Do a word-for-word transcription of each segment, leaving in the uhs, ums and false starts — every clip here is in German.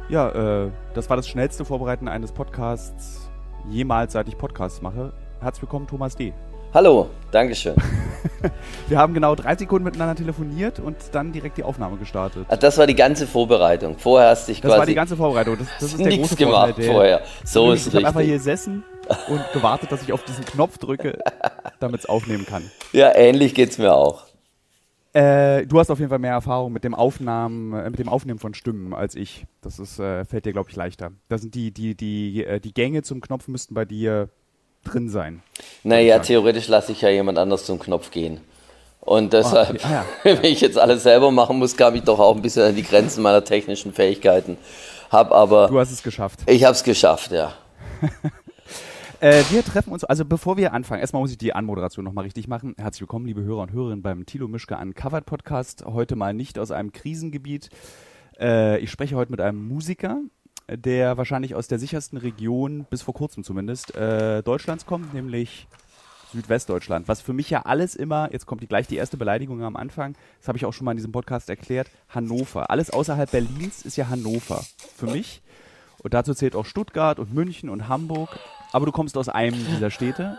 Ja, äh, das war das schnellste Vorbereiten eines Podcasts jemals, seit ich Podcasts mache. Herzlich willkommen, Thomas D. Hallo, Dankeschön. Wir haben genau drei Sekunden miteinander telefoniert und dann direkt die Aufnahme gestartet. Ach, das war die ganze Vorbereitung. Vorher hast du dich das quasi... Das war die ganze Vorbereitung. Das, das ist der nichts große gemacht Vorteil, der, vorher. So ist ich richtig. Ich habe einfach hier gesessen und gewartet, dass ich auf diesen Knopf drücke, damit es aufnehmen kann. Ja, ähnlich geht's mir auch. Äh, du hast auf jeden Fall mehr Erfahrung mit dem Aufnahmen, äh, mit dem Aufnehmen von Stimmen als ich. Das ist, äh, fällt dir, glaube ich, leichter. Das sind die, die, die, äh, die Gänge zum Knopf müssten bei dir drin sein. Naja, theoretisch lasse ich ja jemand anders zum Knopf gehen. Und deshalb, oh, okay. ah, ja. wenn ich jetzt alles selber machen muss, kam ich doch auch ein bisschen an die Grenzen meiner technischen Fähigkeiten. Hab aber... Du hast es geschafft. Ich habe es geschafft, ja. Äh, wir treffen uns, also bevor wir anfangen, erstmal muss ich die Anmoderation nochmal richtig machen. Herzlich willkommen, liebe Hörer und Hörerinnen beim Thilo Mischke Uncovered Podcast. Heute mal nicht aus einem Krisengebiet. Äh, ich spreche heute mit einem Musiker, der wahrscheinlich aus der sichersten Region, bis vor kurzem zumindest, äh, Deutschlands kommt, nämlich Südwestdeutschland. Was für mich ja alles immer, jetzt kommt die, gleich die erste Beleidigung am Anfang, das habe ich auch schon mal in diesem Podcast erklärt, Hannover. Alles außerhalb Berlins ist ja Hannover für mich. Und dazu zählt auch Stuttgart und München und Hamburg. Aber du kommst aus einem dieser Städte.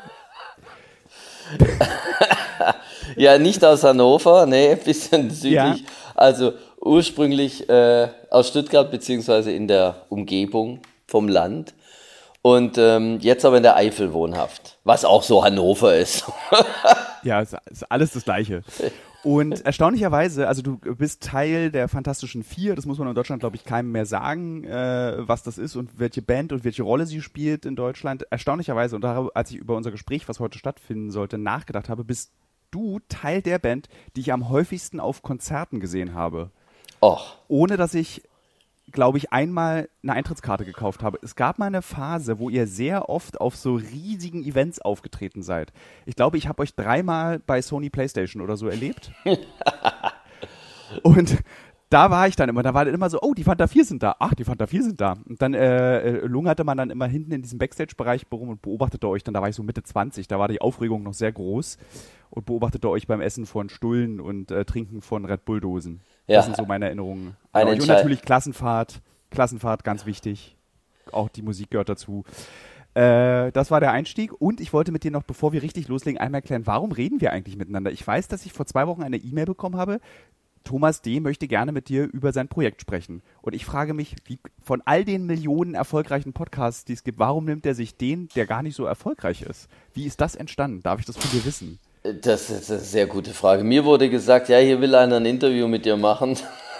Ja, nicht aus Hannover, nee, ein bisschen südlich. Ja. Also ursprünglich äh, aus Stuttgart beziehungsweise in der Umgebung vom Land. Und ähm, jetzt aber in der Eifel wohnhaft, was auch so Hannover ist. Ja, es ist alles das Gleiche. Und erstaunlicherweise, also du bist Teil der Fantastischen Vier, das muss man in Deutschland, glaube ich, keinem mehr sagen, äh, was das ist und welche Band und welche Rolle sie spielt in Deutschland. Erstaunlicherweise, und da, als ich über unser Gespräch, was heute stattfinden sollte, nachgedacht habe, bist du Teil der Band, die ich am häufigsten auf Konzerten gesehen habe. Och. Ohne dass ich, glaube ich, einmal eine Eintrittskarte gekauft habe. Es gab mal eine Phase, wo ihr sehr oft auf so riesigen Events aufgetreten seid. Ich glaube, ich habe euch dreimal bei Sony PlayStation oder so erlebt. Und da war ich dann immer, da war dann immer so, oh, die Fanta vier sind da, ach, die Fanta vier sind da. Und dann äh, lungerte man dann immer hinten in diesem Backstage-Bereich rum und beobachtete euch, dann da war ich so Mitte zwanzig, da war die Aufregung noch sehr groß und beobachtete euch beim Essen von Stullen und äh, Trinken von Red Bull-Dosen. Ja. Das sind so meine Erinnerungen. An euch. Und natürlich Klassenfahrt, Klassenfahrt, ganz wichtig. Auch die Musik gehört dazu. Äh, das war der Einstieg. Und ich wollte mit dir noch, bevor wir richtig loslegen, einmal erklären, warum reden wir eigentlich miteinander? Ich weiß, dass ich vor zwei Wochen eine E-Mail bekommen habe. Thomas D. möchte gerne mit dir über sein Projekt sprechen. Und ich frage mich, wie, von all den Millionen erfolgreichen Podcasts, die es gibt, warum nimmt er sich den, der gar nicht so erfolgreich ist? Wie ist das entstanden? Darf ich das von dir wissen? Das ist eine sehr gute Frage. Mir wurde gesagt, ja, hier will einer ein Interview mit dir machen.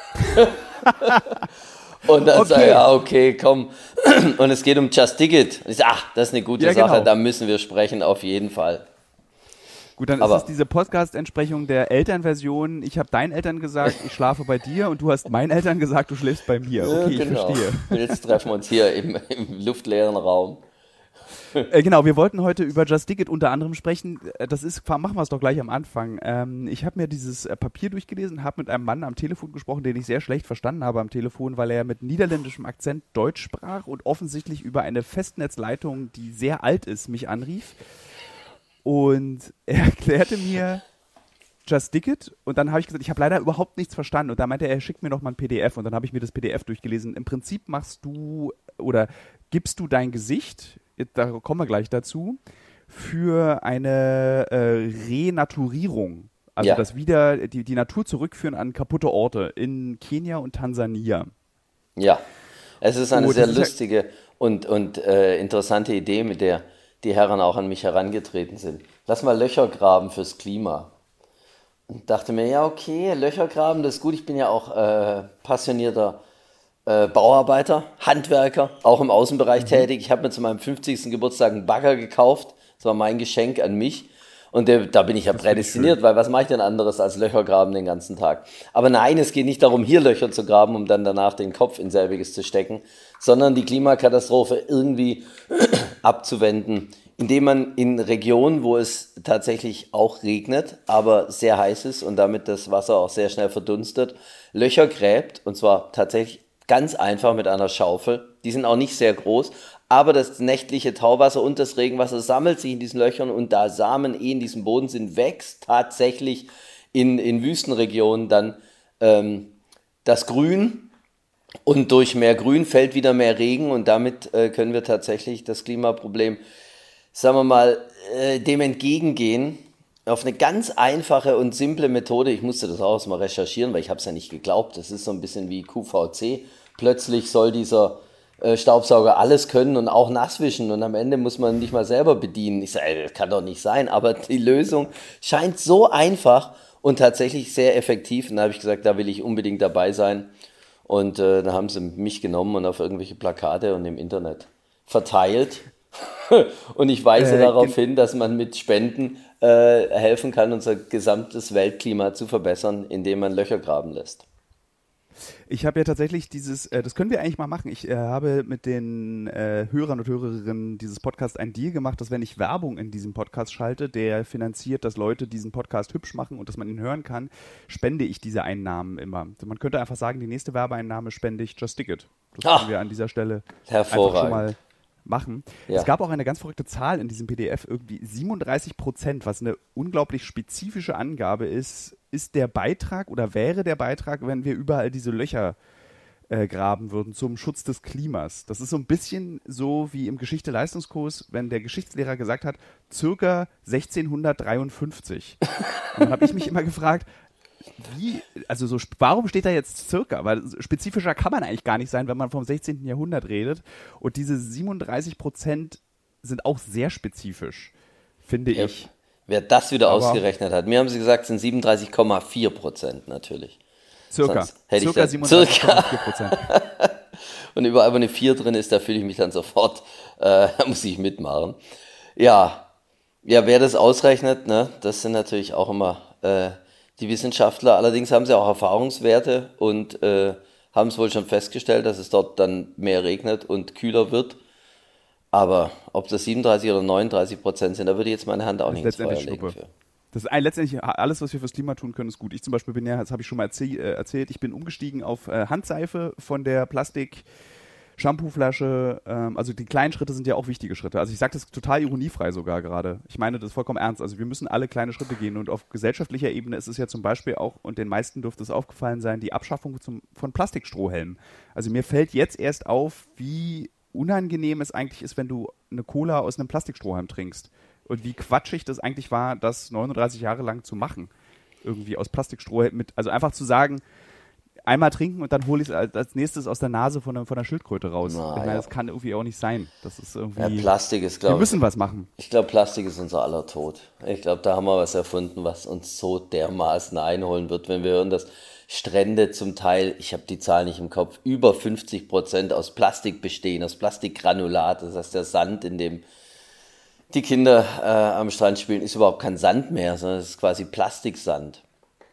Und dann okay. sage ich, ja, okay, komm. Und es geht um Just Ticket. Und ich sage, ach, das ist eine gute ja, Sache, genau. Da müssen wir sprechen, auf jeden Fall. Gut, dann Aber ist es diese Podcast-Entsprechung der Elternversion. Ich habe deinen Eltern gesagt, ich schlafe bei dir und du hast meinen Eltern gesagt, du schläfst bei mir. Okay, ja, genau. Ich verstehe. Jetzt treffen wir uns hier im, im luftleeren Raum. Äh, genau, wir wollten heute über Just Ticket unter anderem sprechen. Das ist, machen wir es doch gleich am Anfang. Ähm, ich habe mir dieses äh, Papier durchgelesen, habe mit einem Mann am Telefon gesprochen, den ich sehr schlecht verstanden habe am Telefon, weil er mit niederländischem Akzent Deutsch sprach und offensichtlich über eine Festnetzleitung, die sehr alt ist, mich anrief. Und er erklärte mir Just Ticket und dann habe ich gesagt, ich habe leider überhaupt nichts verstanden. Und da meinte er, er schickt mir noch mal ein P D F und dann habe ich mir das P D F durchgelesen. Im Prinzip machst du oder gibst du dein Gesicht, da kommen wir gleich dazu, für eine äh, Renaturierung. Also ja. das wieder die, die Natur zurückführen an kaputte Orte in Kenia und Tansania. Ja, es ist eine oh, sehr ist lustige ja und, und äh, interessante Idee, mit der die Herren auch an mich herangetreten sind. Lass mal Löcher graben fürs Klima. Und dachte mir, ja okay, Löcher graben, das ist gut. Ich bin ja auch äh, passionierter äh, Bauarbeiter, Handwerker, auch im Außenbereich mhm. tätig. Ich habe mir zu meinem fünfzigsten Geburtstag einen Bagger gekauft. Das war mein Geschenk an mich. Und der, da bin ich ja das prädestiniert, weil was mache ich denn anderes als Löcher graben den ganzen Tag? Aber nein, es geht nicht darum, hier Löcher zu graben, um dann danach den Kopf in selbiges zu stecken, sondern die Klimakatastrophe irgendwie abzuwenden, indem man in Regionen, wo es tatsächlich auch regnet, aber sehr heiß ist und damit das Wasser auch sehr schnell verdunstet, Löcher gräbt, und zwar tatsächlich ganz einfach mit einer Schaufel. Die sind auch nicht sehr groß, aber das nächtliche Tauwasser und das Regenwasser sammelt sich in diesen Löchern und da Samen eh in diesem Boden sind, wächst tatsächlich in, in Wüstenregionen dann ähm, das Grün Und durch mehr Grün fällt wieder mehr Regen und damit äh, können wir tatsächlich das Klimaproblem, sagen wir mal, äh, dem entgegengehen. Auf eine ganz einfache und simple Methode. Ich musste das auch erst mal recherchieren, weil ich habe es ja nicht geglaubt. Das ist so ein bisschen wie Q V C. Plötzlich soll dieser äh, Staubsauger alles können und auch nass wischen und am Ende muss man nicht mal selber bedienen. Ich sage, ey, das kann doch nicht sein, aber die Lösung scheint so einfach und tatsächlich sehr effektiv. Und da habe ich gesagt, da will ich unbedingt dabei sein. Und äh, da haben sie mich genommen und auf irgendwelche Plakate und im Internet verteilt. Und ich weise Äh, darauf gen- hin, dass man mit Spenden äh, helfen kann, unser gesamtes Weltklima zu verbessern, indem man Löcher graben lässt. Ich habe ja tatsächlich dieses, äh, das können wir eigentlich mal machen. Ich äh, habe mit den äh, Hörern und Hörerinnen dieses Podcasts einen Deal gemacht, dass wenn ich Werbung in diesem Podcast schalte, der finanziert, dass Leute diesen Podcast hübsch machen und dass man ihn hören kann, spende ich diese Einnahmen immer. Also man könnte einfach sagen, die nächste Werbeeinnahme spende ich Just Stick It. Das Ah, können wir an dieser Stelle einfach schon hervorragend. mal machen. Es Ja. gab auch eine ganz verrückte Zahl in diesem P D F, irgendwie siebenunddreißig Prozent, was eine unglaublich spezifische Angabe ist, ist der Beitrag oder wäre der Beitrag, wenn wir überall diese Löcher äh, graben würden zum Schutz des Klimas. Das ist so ein bisschen so wie im Geschichte-Leistungskurs, wenn der Geschichtslehrer gesagt hat, circa sechzehnhundertdreiundfünfzig. Und dann habe ich mich immer gefragt, wie, also so, sp- warum steht da jetzt circa? Weil spezifischer kann man eigentlich gar nicht sein, wenn man vom sechzehnten. Jahrhundert redet. Und diese siebenunddreißig Prozent sind auch sehr spezifisch, finde Ja, ich. wer das wieder Aber ausgerechnet hat, mir haben sie gesagt, es sind siebenunddreißig Komma vier Prozent natürlich. circa, Sonst hätte ich circa das siebenunddreißig circa Komma vier Prozent. und überall, wo eine vier drin ist, da fühle ich mich dann sofort, äh, da muss ich mitmachen. Ja, ja, wer das ausrechnet, ne, das sind natürlich auch immer äh, die Wissenschaftler. Allerdings haben sie auch Erfahrungswerte und äh, haben es wohl schon festgestellt, dass es dort dann mehr regnet und kühler wird. Aber ob das siebenunddreißig oder neununddreißig Prozent sind, da würde ich jetzt meine Hand auch Das nicht ist ins Feuer letztendlich legen Schnuppe. für. Das ist ein, letztendlich alles, was wir fürs Klima tun können, ist gut. Ich zum Beispiel bin ja, das habe ich schon mal erzäh äh, erzählt, ich bin umgestiegen auf äh, Handseife von der Plastik. Shampooflasche, ähm, also die kleinen Schritte sind ja auch wichtige Schritte. Also ich sage das total ironiefrei sogar gerade. Ich meine das vollkommen ernst. Also wir müssen alle kleine Schritte gehen und auf gesellschaftlicher Ebene ist es ja zum Beispiel auch, und den meisten dürfte es aufgefallen sein, die Abschaffung zum, von Plastikstrohhelmen. Also mir fällt jetzt erst auf, wie unangenehm es eigentlich ist, wenn du eine Cola aus einem Plastikstrohhalm trinkst. Und wie quatschig das eigentlich war, das neununddreißig Jahre lang zu machen. Irgendwie aus Plastikstrohhalm mit, also einfach zu sagen, einmal trinken und dann hole ich es als, als nächstes aus der Nase von der, von der Schildkröte raus. Ich meine, Naja, das kann irgendwie auch nicht sein. Das ist ja, irgendwie. Plastik ist, Wir glaube ich, müssen was machen. ich glaube, Plastik ist unser aller Tod. Ich glaube, da haben wir was erfunden, was uns so dermaßen einholen wird, wenn wir hören, dass Strände zum Teil, ich habe die Zahl nicht im Kopf, über fünfzig Prozent aus Plastik bestehen, aus Plastikgranulat. Das heißt, der Sand, in dem die Kinder äh, am Strand spielen, ist überhaupt kein Sand mehr, sondern es ist quasi Plastiksand.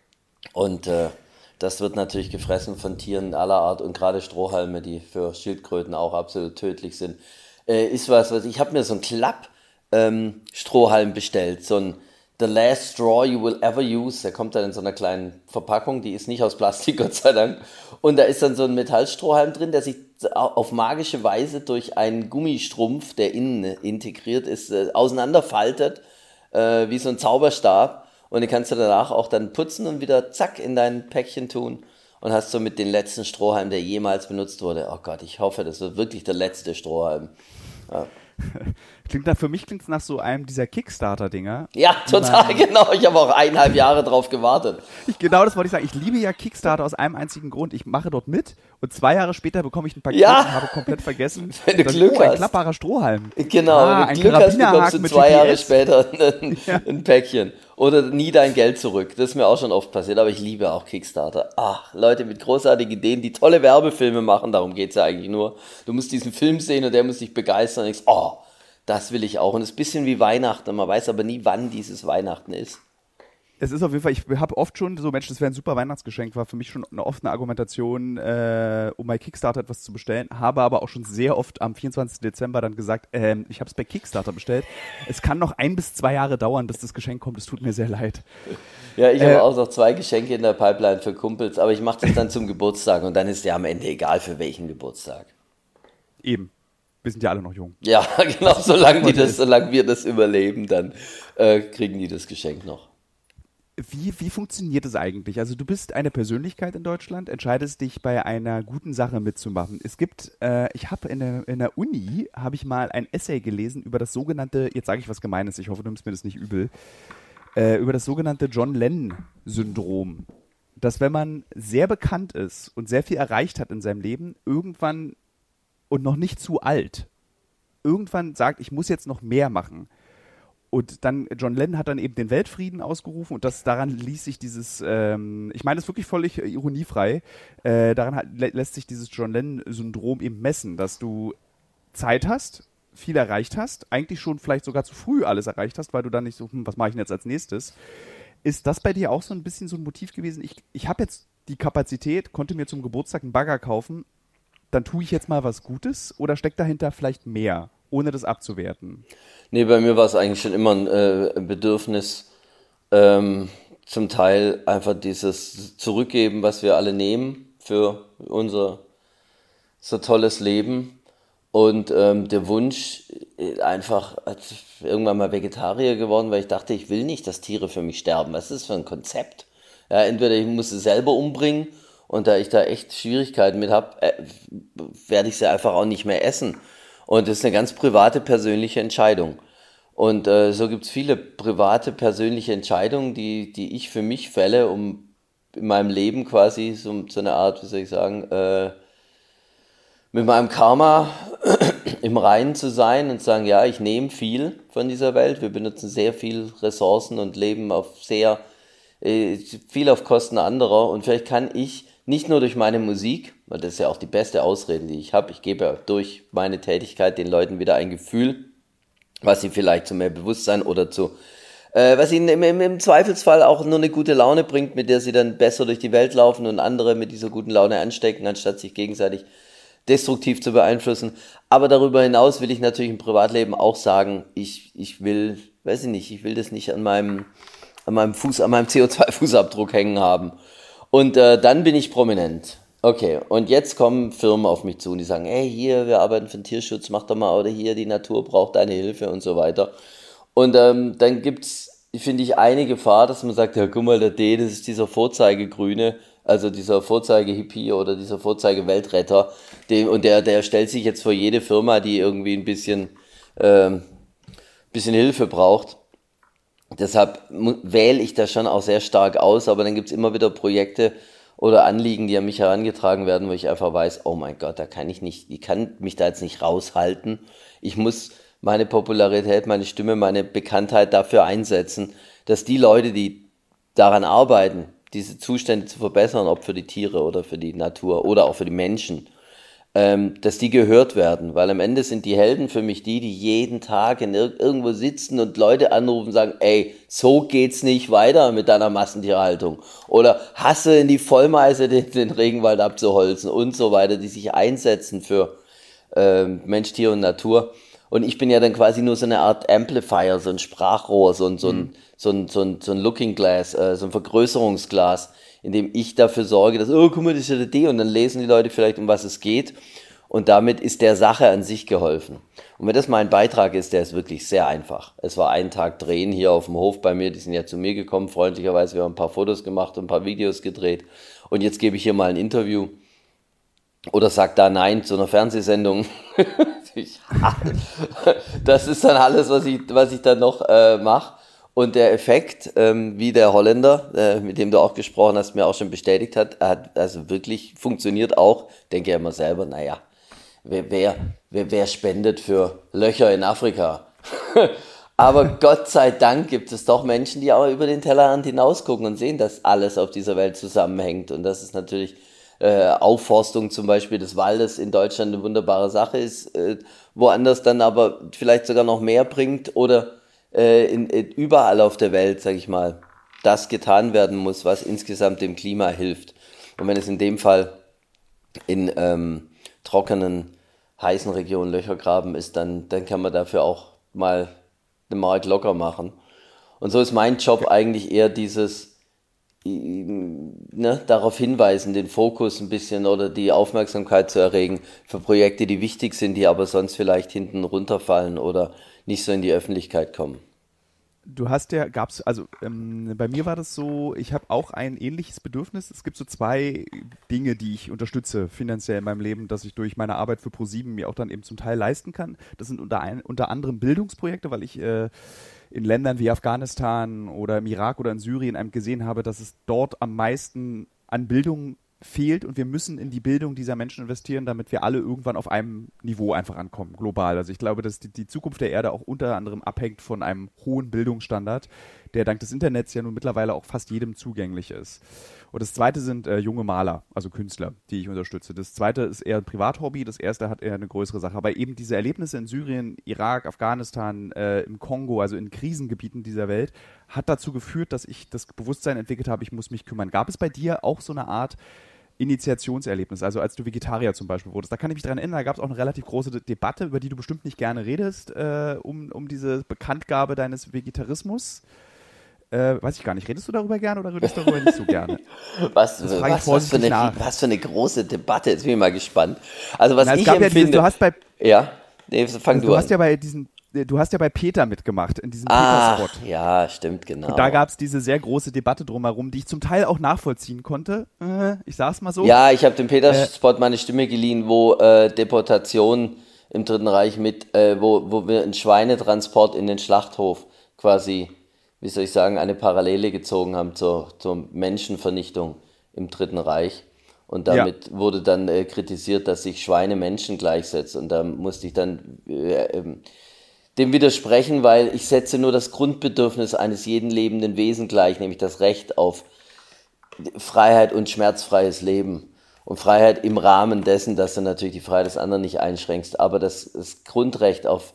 Und äh, das wird natürlich gefressen von Tieren aller Art und gerade Strohhalme, die für Schildkröten auch absolut tödlich sind, äh, ist was, was ich habe mir so einen Klapp-Strohhalm bestellt, so ein The Last Straw You Will Ever Use. Der kommt dann in so einer kleinen Verpackung, die ist nicht aus Plastik, Gott sei Dank. Und da ist dann so ein Metallstrohhalm drin, der sich auf magische Weise durch einen Gummistrumpf, der innen integriert ist, äh, auseinanderfaltet, äh, wie so ein Zauberstab. Und den kannst du danach auch dann putzen und wieder zack in dein Päckchen tun. Und hast somit den letzten Strohhalm, der jemals benutzt wurde. Oh Gott, ich hoffe, das wird wirklich der letzte Strohhalm. Ja. Klingt nach, für mich klingt es nach so einem dieser Kickstarter-Dinger. Ja, die total man- genau. Ich habe auch eineinhalb Jahre drauf gewartet. Ich, genau das wollte ich sagen. Ich liebe ja Kickstarter aus einem einzigen Grund. Ich mache dort mit und zwei Jahre später bekomme ich ein Paket Ja. und habe komplett vergessen, Wenn du dass Glück oh, ein hast. klappbarer Strohhalm. Genau, Ah, wenn ein du Glück hast, bekommst Karabinerhaken du mit zwei G P S. Jahre später ein, Ja. ein Päckchen. Oder nie dein Geld zurück. Das ist mir auch schon oft passiert, aber ich liebe auch Kickstarter. Ach, Leute mit großartigen Ideen, die tolle Werbefilme machen, darum geht es ja eigentlich nur. Du musst diesen Film sehen und der muss dich begeistern und denkst, oh, das will ich auch. Und es ist ein bisschen wie Weihnachten, man weiß aber nie, wann dieses Weihnachten ist. Es ist auf jeden Fall, ich habe oft schon so, Mensch, das wäre ein super Weihnachtsgeschenk, war für mich schon eine offene Argumentation, äh, um bei Kickstarter etwas zu bestellen, habe aber auch schon sehr oft am vierundzwanzigsten Dezember dann gesagt, ähm, ich habe es bei Kickstarter bestellt. Es kann noch ein bis zwei Jahre dauern, bis das Geschenk kommt, es tut mir sehr leid. Ja, ich Äh, habe auch noch zwei Geschenke in der Pipeline für Kumpels, aber ich mache das dann zum Geburtstag und dann ist ja am Ende egal für welchen Geburtstag. Eben, wir sind ja alle noch jung. Ja, genau, solange, die heute das, ist. solange wir das überleben, dann äh, kriegen die das Geschenk noch. Wie, wie funktioniert das eigentlich? Also du bist eine Persönlichkeit in Deutschland, entscheidest dich bei einer guten Sache mitzumachen. Es gibt, äh, ich habe in der, in der Uni, habe ich mal ein Essay gelesen über das sogenannte, jetzt sage ich was Gemeines, ich hoffe, du nimmst mir das nicht übel, äh, über das sogenannte John Lennon-Syndrom. Dass wenn man sehr bekannt ist und sehr viel erreicht hat in seinem Leben, irgendwann und noch nicht zu alt, irgendwann sagt, ich muss jetzt noch mehr machen. Und dann, John Lennon hat dann eben den Weltfrieden ausgerufen und das daran ließ sich dieses, ähm, ich meine das wirklich völlig äh, ironiefrei, äh, daran hat, lä lässt sich dieses John Lennon-Syndrom eben messen, dass du Zeit hast, viel erreicht hast, eigentlich schon vielleicht sogar zu früh alles erreicht hast, weil du dann nicht so, hm, was mache ich denn jetzt als nächstes? Ist das bei dir auch so ein bisschen so ein Motiv gewesen? Ich, ich habe jetzt die Kapazität, konnte mir zum Geburtstag einen Bagger kaufen, dann tue ich jetzt mal was Gutes oder steckt dahinter vielleicht mehr, ohne das abzuwerten? Nee, bei mir war es eigentlich schon immer ein äh, Bedürfnis, ähm, zum Teil einfach dieses Zurückgeben, was wir alle nehmen für unser so tolles Leben. Und ähm, der Wunsch, äh, einfach als ich irgendwann mal Vegetarier geworden, weil ich dachte, ich will nicht, dass Tiere für mich sterben. Was ist das für ein Konzept? Ja, entweder ich muss sie selber umbringen und da ich da echt Schwierigkeiten mit habe, äh, werde ich sie einfach auch nicht mehr essen. Und das ist eine ganz private, persönliche Entscheidung. Und äh, so gibt es viele private, persönliche Entscheidungen, die, die ich für mich fälle, um in meinem Leben quasi so, so eine Art, wie soll ich sagen, äh, mit meinem Karma im Reinen zu sein und zu sagen, ja, ich nehme viel von dieser Welt, wir benutzen sehr viel Ressourcen und leben auf sehr, äh, viel auf Kosten anderer und vielleicht kann ich nicht nur durch meine Musik, weil das ist ja auch die beste Ausrede, die ich habe, ich gebe ja durch meine Tätigkeit den Leuten wieder ein Gefühl, was sie vielleicht zu mehr Bewusstsein oder zu, äh, was ihnen im, im, im Zweifelsfall auch nur eine gute Laune bringt, mit der sie dann besser durch die Welt laufen und andere mit dieser guten Laune anstecken, anstatt sich gegenseitig destruktiv zu beeinflussen. Aber darüber hinaus will ich natürlich im Privatleben auch sagen, ich, ich will, weiß ich nicht, ich will das nicht an meinem, an meinem Fuß, an meinem C O zwei Fußabdruck hängen haben. Und äh, dann bin ich prominent. Okay, und jetzt kommen Firmen auf mich zu und die sagen, hey, hier, wir arbeiten für den Tierschutz, mach doch mal, oder hier, die Natur braucht deine Hilfe und so weiter. Und ähm, dann gibt's, finde ich, eine Gefahr, dass man sagt, ja, guck mal, der D, das ist dieser Vorzeigegrüne, also dieser Vorzeige-Hippie oder dieser Vorzeige-Weltretter, den, und der, der stellt sich jetzt vor jede Firma, die irgendwie ein bisschen, ähm, bisschen Hilfe braucht. Deshalb wähle ich das schon auch sehr stark aus, aber dann gibt's immer wieder Projekte oder Anliegen, die an mich herangetragen werden, wo ich einfach weiß, oh mein Gott, da kann ich nicht, ich kann mich da jetzt nicht raushalten. Ich muss meine Popularität, meine Stimme, meine Bekanntheit dafür einsetzen, dass die Leute, die daran arbeiten, diese Zustände zu verbessern, ob für die Tiere oder für die Natur oder auch für die Menschen, ähm, dass die gehört werden, weil am Ende sind die Helden für mich die, die jeden Tag in ir- irgendwo sitzen und Leute anrufen und sagen, ey, so geht's nicht weiter mit deiner Massentierhaltung oder hasse in die Vollmeise den, den Regenwald abzuholzen und so weiter, die sich einsetzen für ähm, Mensch, Tier und Natur. Und ich bin ja dann quasi nur so eine Art Amplifier, so ein Sprachrohr, so ein, so ein, so ein, so ein, so ein Looking Glass, äh, so ein Vergrößerungsglas, in dem ich dafür sorge, dass, oh, guck mal, das ist ja der D, und dann lesen die Leute vielleicht, um was es geht. Und damit ist der Sache an sich geholfen. Und wenn das mein Beitrag ist, der ist wirklich sehr einfach. Es war einen Tag drehen hier auf dem Hof bei mir, die sind ja zu mir gekommen, freundlicherweise, wir haben ein paar Fotos gemacht und ein paar Videos gedreht. Und jetzt gebe ich hier mal ein Interview. Oder sag da Nein zu einer Fernsehsendung. Ich- Das ist dann alles, was ich, was ich dann noch äh, mache. Und der Effekt, ähm, wie der Holländer, äh, mit dem du auch gesprochen hast, mir auch schon bestätigt hat, hat also wirklich funktioniert auch. Denke ja immer selber, naja, wer, wer, wer, wer spendet für Löcher in Afrika? Aber Gott sei Dank gibt es doch Menschen, die auch über den Tellerrand hinausgucken und sehen, dass alles auf dieser Welt zusammenhängt. Und das ist natürlich äh, Aufforstung zum Beispiel des Waldes in Deutschland eine wunderbare Sache ist, äh, woanders dann aber vielleicht sogar noch mehr bringt oder äh, in, in, überall auf der Welt, sage ich mal, das getan werden muss, was insgesamt dem Klima hilft. Und wenn es in dem Fall in ähm, trockenen, heißen Regionen Löcher graben ist, dann, dann kann man dafür auch mal eine Mark locker machen. Und so ist mein Job eigentlich eher dieses, ne, darauf hinweisen, den Fokus ein bisschen oder die Aufmerksamkeit zu erregen für Projekte, die wichtig sind, die aber sonst vielleicht hinten runterfallen oder nicht so in die Öffentlichkeit kommen. du hast ja, gab's, also ähm, bei mir war das so, ich habe auch ein ähnliches Bedürfnis. Es gibt so zwei Dinge, die ich unterstütze finanziell in meinem Leben, dass ich durch meine Arbeit für ProSieben mir auch dann eben zum Teil leisten kann. Das sind unter, ein, unter anderem Bildungsprojekte, weil ich äh, in Ländern wie Afghanistan oder im Irak oder in Syrien einem gesehen habe, dass es dort am meisten an Bildung fehlt und wir müssen in die Bildung dieser Menschen investieren, damit wir alle irgendwann auf einem Niveau einfach ankommen, global. Also ich glaube, dass die, die Zukunft der Erde auch unter anderem abhängt von einem hohen Bildungsstandard, der dank des Internets ja nun mittlerweile auch fast jedem zugänglich ist. Und das zweite sind äh, junge Maler, also Künstler, die ich unterstütze. Das zweite ist eher ein Privathobby, das erste hat eher eine größere Sache. Aber eben diese Erlebnisse in Syrien, Irak, Afghanistan, äh, im Kongo, also in Krisengebieten dieser Welt, hat dazu geführt, dass ich das Bewusstsein entwickelt habe, ich muss mich kümmern. Gab es bei dir auch so eine Art Initiationserlebnis, also als du Vegetarier zum Beispiel wurdest? Da kann ich mich dran erinnern, da gab es auch eine relativ große De- Debatte, über die du bestimmt nicht gerne redest, äh, um, um diese Bekanntgabe deines Vegetarismus. Äh, weiß ich gar nicht, redest du darüber gerne oder redest du darüber nicht so gerne? Was, Das frage ich was, was, für vorsichtig eine, nach. was für eine große Debatte, jetzt bin ich mal gespannt. Also was Na, es ich gab ja diese, empfinde, du hast bei, ja, nee, fang also du du hast an. ja bei diesen, du hast ja bei Peter mitgemacht, in diesem Ah, Peter-Spot. ja, stimmt, Und da genau. gab es diese sehr große Debatte drumherum, die ich zum Teil auch nachvollziehen konnte. Äh, ich sag's mal so. Ja, ich habe dem Äh, Peter-Spot meine Stimme geliehen, wo äh, Deportation im Dritten Reich mit, äh, wo, wo wir einen Schweinetransport in den Schlachthof quasi, wie soll ich sagen, eine Parallele gezogen haben zur, zur Menschenvernichtung im Dritten Reich. Und ja, damit wurde dann äh, kritisiert, dass sich Schweine Menschen gleichsetzen. Und da musste ich dann äh, ähm, dem widersprechen, weil ich setze nur das Grundbedürfnis eines jeden lebenden Wesen gleich, nämlich das Recht auf Freiheit und schmerzfreies Leben. Und Freiheit im Rahmen dessen, dass du natürlich die Freiheit des anderen nicht einschränkst, aber das, das Grundrecht auf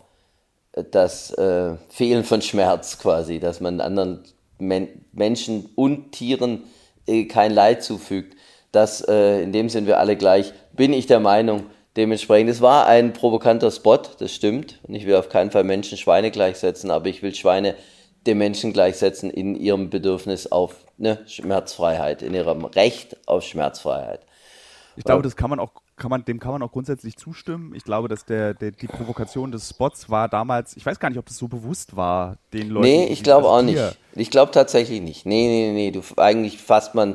das äh, Fehlen von Schmerz quasi, dass man anderen Men Menschen und Tieren äh, kein Leid zufügt, das, äh, in dem sind wir alle gleich, bin ich der Meinung. Dementsprechend, es war ein provokanter Spot, das stimmt. Und ich will auf keinen Fall Menschen Schweine gleichsetzen, aber ich will Schweine den Menschen gleichsetzen in ihrem Bedürfnis auf ne, Schmerzfreiheit, in ihrem Recht auf Schmerzfreiheit. ich Äh, glaube, das kann man auch, kann man, dem kann man auch grundsätzlich zustimmen. Ich glaube, dass der, der, die Provokation des Spots war damals, ich weiß gar nicht, ob das so bewusst war, den Nee, Leuten, ich die, glaube also auch dir. nicht. Ich glaube tatsächlich nicht. Nee, nee, nee, du, eigentlich fasst man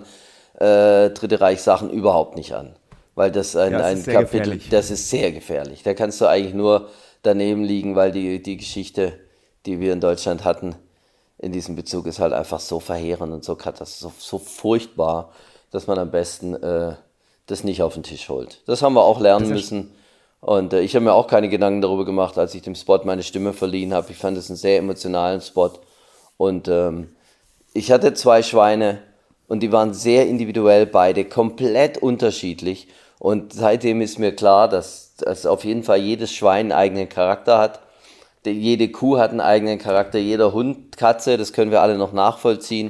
äh, Dritte Reich Sachen überhaupt nicht an. Weil das ein, Ja, es ist ein sehr Kapitel, gefährlich. das ist sehr gefährlich. Da kannst du eigentlich nur daneben liegen, weil die, die Geschichte, die wir in Deutschland hatten, in diesem Bezug ist halt einfach so verheerend und so katastroph so, so furchtbar, dass man am besten äh, das nicht auf den Tisch holt. Das haben wir auch Das lernen ist müssen. Und äh, ich habe mir auch keine Gedanken darüber gemacht, als ich dem Spot meine Stimme verliehen habe. Ich fand es einen sehr emotionalen Spot. Und ähm, ich hatte zwei Schweine und die waren sehr individuell beide, komplett unterschiedlich. Und seitdem ist mir klar, dass, dass auf jeden Fall jedes Schwein einen eigenen Charakter hat. Jede Kuh hat einen eigenen Charakter, jeder Hund, Katze, das können wir alle noch nachvollziehen.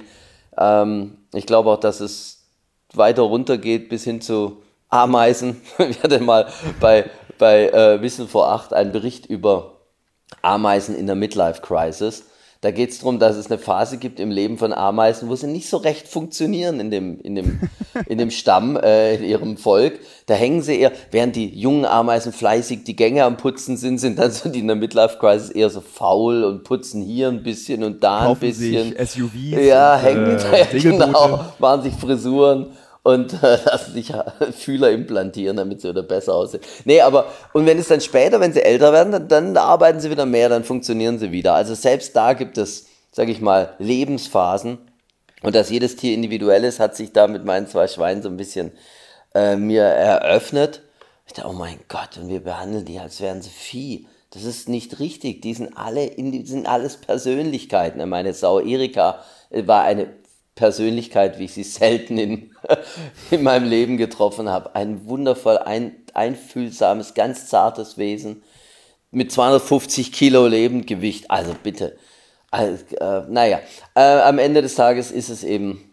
Ähm, ich glaube auch, dass es weiter runter geht bis hin zu Ameisen. Wir hatten mal bei, bei äh, Wissen vor acht einen Bericht über Ameisen in der Midlife Crisis. Da geht es darum, dass es eine Phase gibt im Leben von Ameisen, wo sie nicht so recht funktionieren in dem, in dem, in dem Stamm, äh, in ihrem Volk. Da hängen sie eher, während die jungen Ameisen fleißig die Gänge am Putzen sind, sind dann so die in der Midlife Crisis eher so faul und putzen hier ein bisschen und da ein kaufen bisschen. sich S U Vs Ja, und hängen äh, ja, genau, Segelboote. machen sich Frisuren und äh, lassen sich Fühler implantieren, damit sie wieder besser aussehen. Nee, aber, und wenn es dann später, wenn sie älter werden, dann, dann arbeiten sie wieder mehr, dann funktionieren sie wieder. Also selbst da gibt es, sage ich mal, Lebensphasen. Und dass jedes Tier individuell ist, hat sich da mit meinen zwei Schweinen so ein bisschen äh, mir eröffnet. Ich dachte, oh mein Gott, und wir behandeln die, als wären sie Vieh. Das ist nicht richtig. Die sind alle, die sind alles Persönlichkeiten. Meine Sau Erika war eine Persönlichkeit, wie ich sie selten in, in meinem Leben getroffen habe. Ein wundervoll ein, einfühlsames, ganz zartes Wesen mit zweihundertfünfzig Kilo Lebendgewicht. Also bitte. Also, äh, naja, äh, am Ende des Tages ist es eben,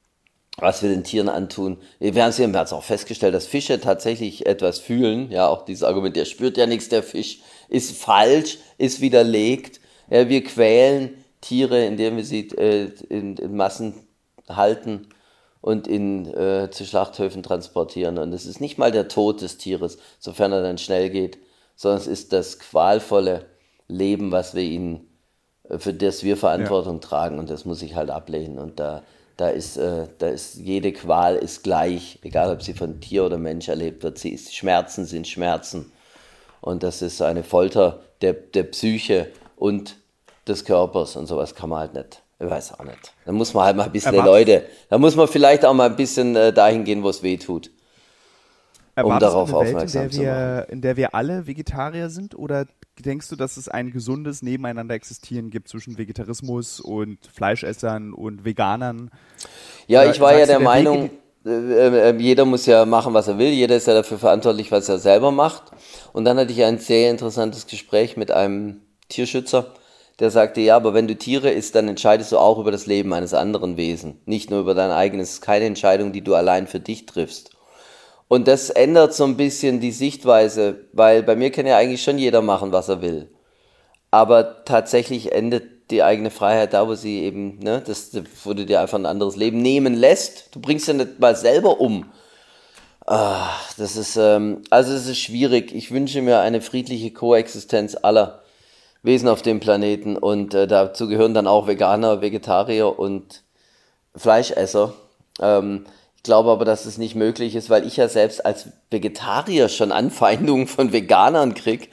was wir den Tieren antun. Wir haben es ja auch festgestellt, dass Fische tatsächlich etwas fühlen. Ja, auch dieses Argument, der spürt ja nichts, der Fisch, ist falsch, ist widerlegt. Ja, wir quälen Tiere, indem wir sie äh, in, in Massen halten und in, äh, zu Schlachthöfen transportieren. Und es ist nicht mal der Tod des Tieres, sofern er dann schnell geht, sondern es ist das qualvolle Leben, was wir ihnen für das wir Verantwortung Ja. tragen und das muss ich halt ablehnen. Und da, da, ist, äh, da ist jede Qual ist gleich, egal ob sie von Tier oder Mensch erlebt wird. Sie ist, Schmerzen sind Schmerzen. Und das ist eine Folter der, der Psyche und des Körpers und sowas kann man halt nicht. Ich weiß auch nicht. Da muss man halt mal ein bisschen Aber Leute, da muss man vielleicht auch mal ein bisschen äh, dahin gehen, wo es weh tut, um Erwartest du darauf eine Welt, in aufmerksam der zu machen. wir, in der wir alle Vegetarier sind? Oder denkst du, dass es ein gesundes Nebeneinander existieren gibt zwischen Vegetarismus und Fleischessern und Veganern? Ja, Oder ich war ja sagst du, der der Weg in Meinung, die, äh, äh, jeder muss ja machen, was er will. Jeder ist ja dafür verantwortlich, was er selber macht. Und dann hatte ich ein sehr interessantes Gespräch mit einem Tierschützer, der sagte, ja, aber wenn du Tiere isst, dann entscheidest du auch über das Leben eines anderen Wesens, nicht nur über dein eigenes. Es ist keine Entscheidung, die du allein für dich triffst. Und das ändert so ein bisschen die Sichtweise, weil bei mir kann ja eigentlich schon jeder machen, was er will. Aber tatsächlich endet die eigene Freiheit da, wo sie eben, ne, das, wo du dir einfach ein anderes Leben nehmen lässt. Du bringst ja nicht mal selber um. Ah, das ist, ähm, also es ist schwierig. Ich wünsche mir eine friedliche Koexistenz aller Wesen auf dem Planeten und äh, dazu gehören dann auch Veganer, Vegetarier und Fleischesser. Ähm, ich glaube aber, dass es nicht möglich ist, weil ich ja selbst als Vegetarier schon Anfeindungen von Veganern krieg.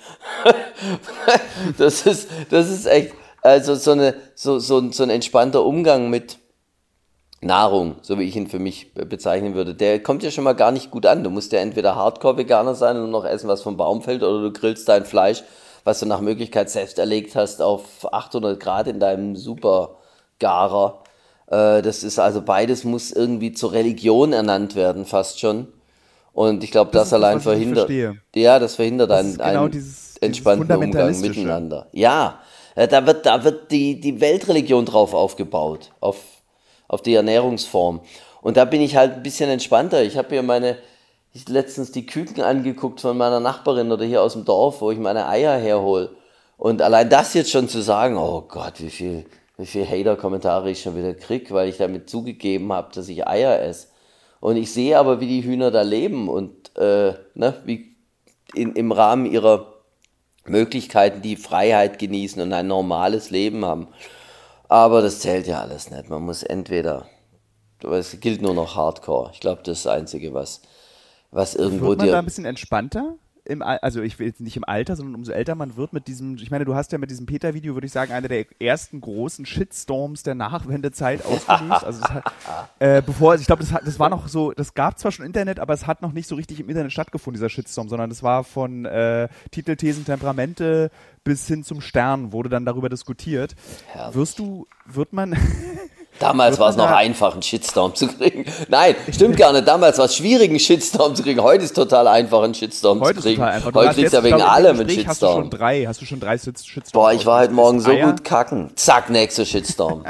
das ist, das ist echt, also so, eine, so, so, so ein entspannter Umgang mit Nahrung, so wie ich ihn für mich bezeichnen würde, der kommt ja schon mal gar nicht gut an. Du musst ja entweder Hardcore-Veganer sein und noch essen, was vom Baum fällt, oder du grillst dein Fleisch, was du nach Möglichkeit selbst erlegt hast, auf achthundert Grad in deinem Supergarer. Äh, das ist also beides muss irgendwie zur Religion ernannt werden, fast schon. Und ich glaube, das das ist das, allein was ich nicht verhindert, verstehe. ja, das verhindert Das einen, ist genau einen dieses, dieses entspannten Umgang Fundamentalistische. miteinander. Ja, äh, da wird, da wird die, die Weltreligion drauf aufgebaut, auf, auf die Ernährungsform. Und da bin ich halt ein bisschen entspannter. Ich habe hier meine, ich letztens die Küken angeguckt von meiner Nachbarin oder hier aus dem Dorf, wo ich meine Eier herhole. Und allein das jetzt schon zu sagen, oh Gott, wie viel, wie viel Hater-Kommentare ich schon wieder krieg, weil ich damit zugegeben habe, dass ich Eier esse. Und ich sehe aber, wie die Hühner da leben und äh, ne, wie in, im Rahmen ihrer Möglichkeiten die Freiheit genießen und ein normales Leben haben. Aber das zählt ja alles nicht. Man muss entweder, es gilt nur noch Hardcore. Ich glaube, das ist das Einzige, was, was irgendwo Wird man da dir... ein bisschen entspannter? Im, Al- also ich will jetzt nicht im Alter, sondern umso älter man wird mit diesem, ich meine, du hast ja mit diesem Peter-Video, würde ich sagen, einer der ersten großen Shitstorms der Nachwendezeit ausgelöst. Also es hat, äh, bevor, ich glaube, das, hat- das war noch so, das gab zwar schon Internet, aber es hat noch nicht so richtig im Internet stattgefunden, dieser Shitstorm, sondern das war von äh, Titel, Thesen, Temperamente bis hin zum Stern wurde dann darüber diskutiert. Herrlich. Wirst du, wird man, Damals wird war man es noch da, einfach, einen Shitstorm zu kriegen. Nein, stimmt gar nicht. Damals war es schwierig, einen Shitstorm zu kriegen. Heute ist total einfach, einen Shitstorm zu heute ist kriegen. total einfach. Du Heute hast kriegst jetzt, du ja ich wegen glaube, in dem allem einen Gespräch hast du schon Shitstorm. drei, hast du schon drei Shits- Shitstorms Boah, ich war heute Morgen so Eier. gut kacken. Zack, nächster Shitstorm.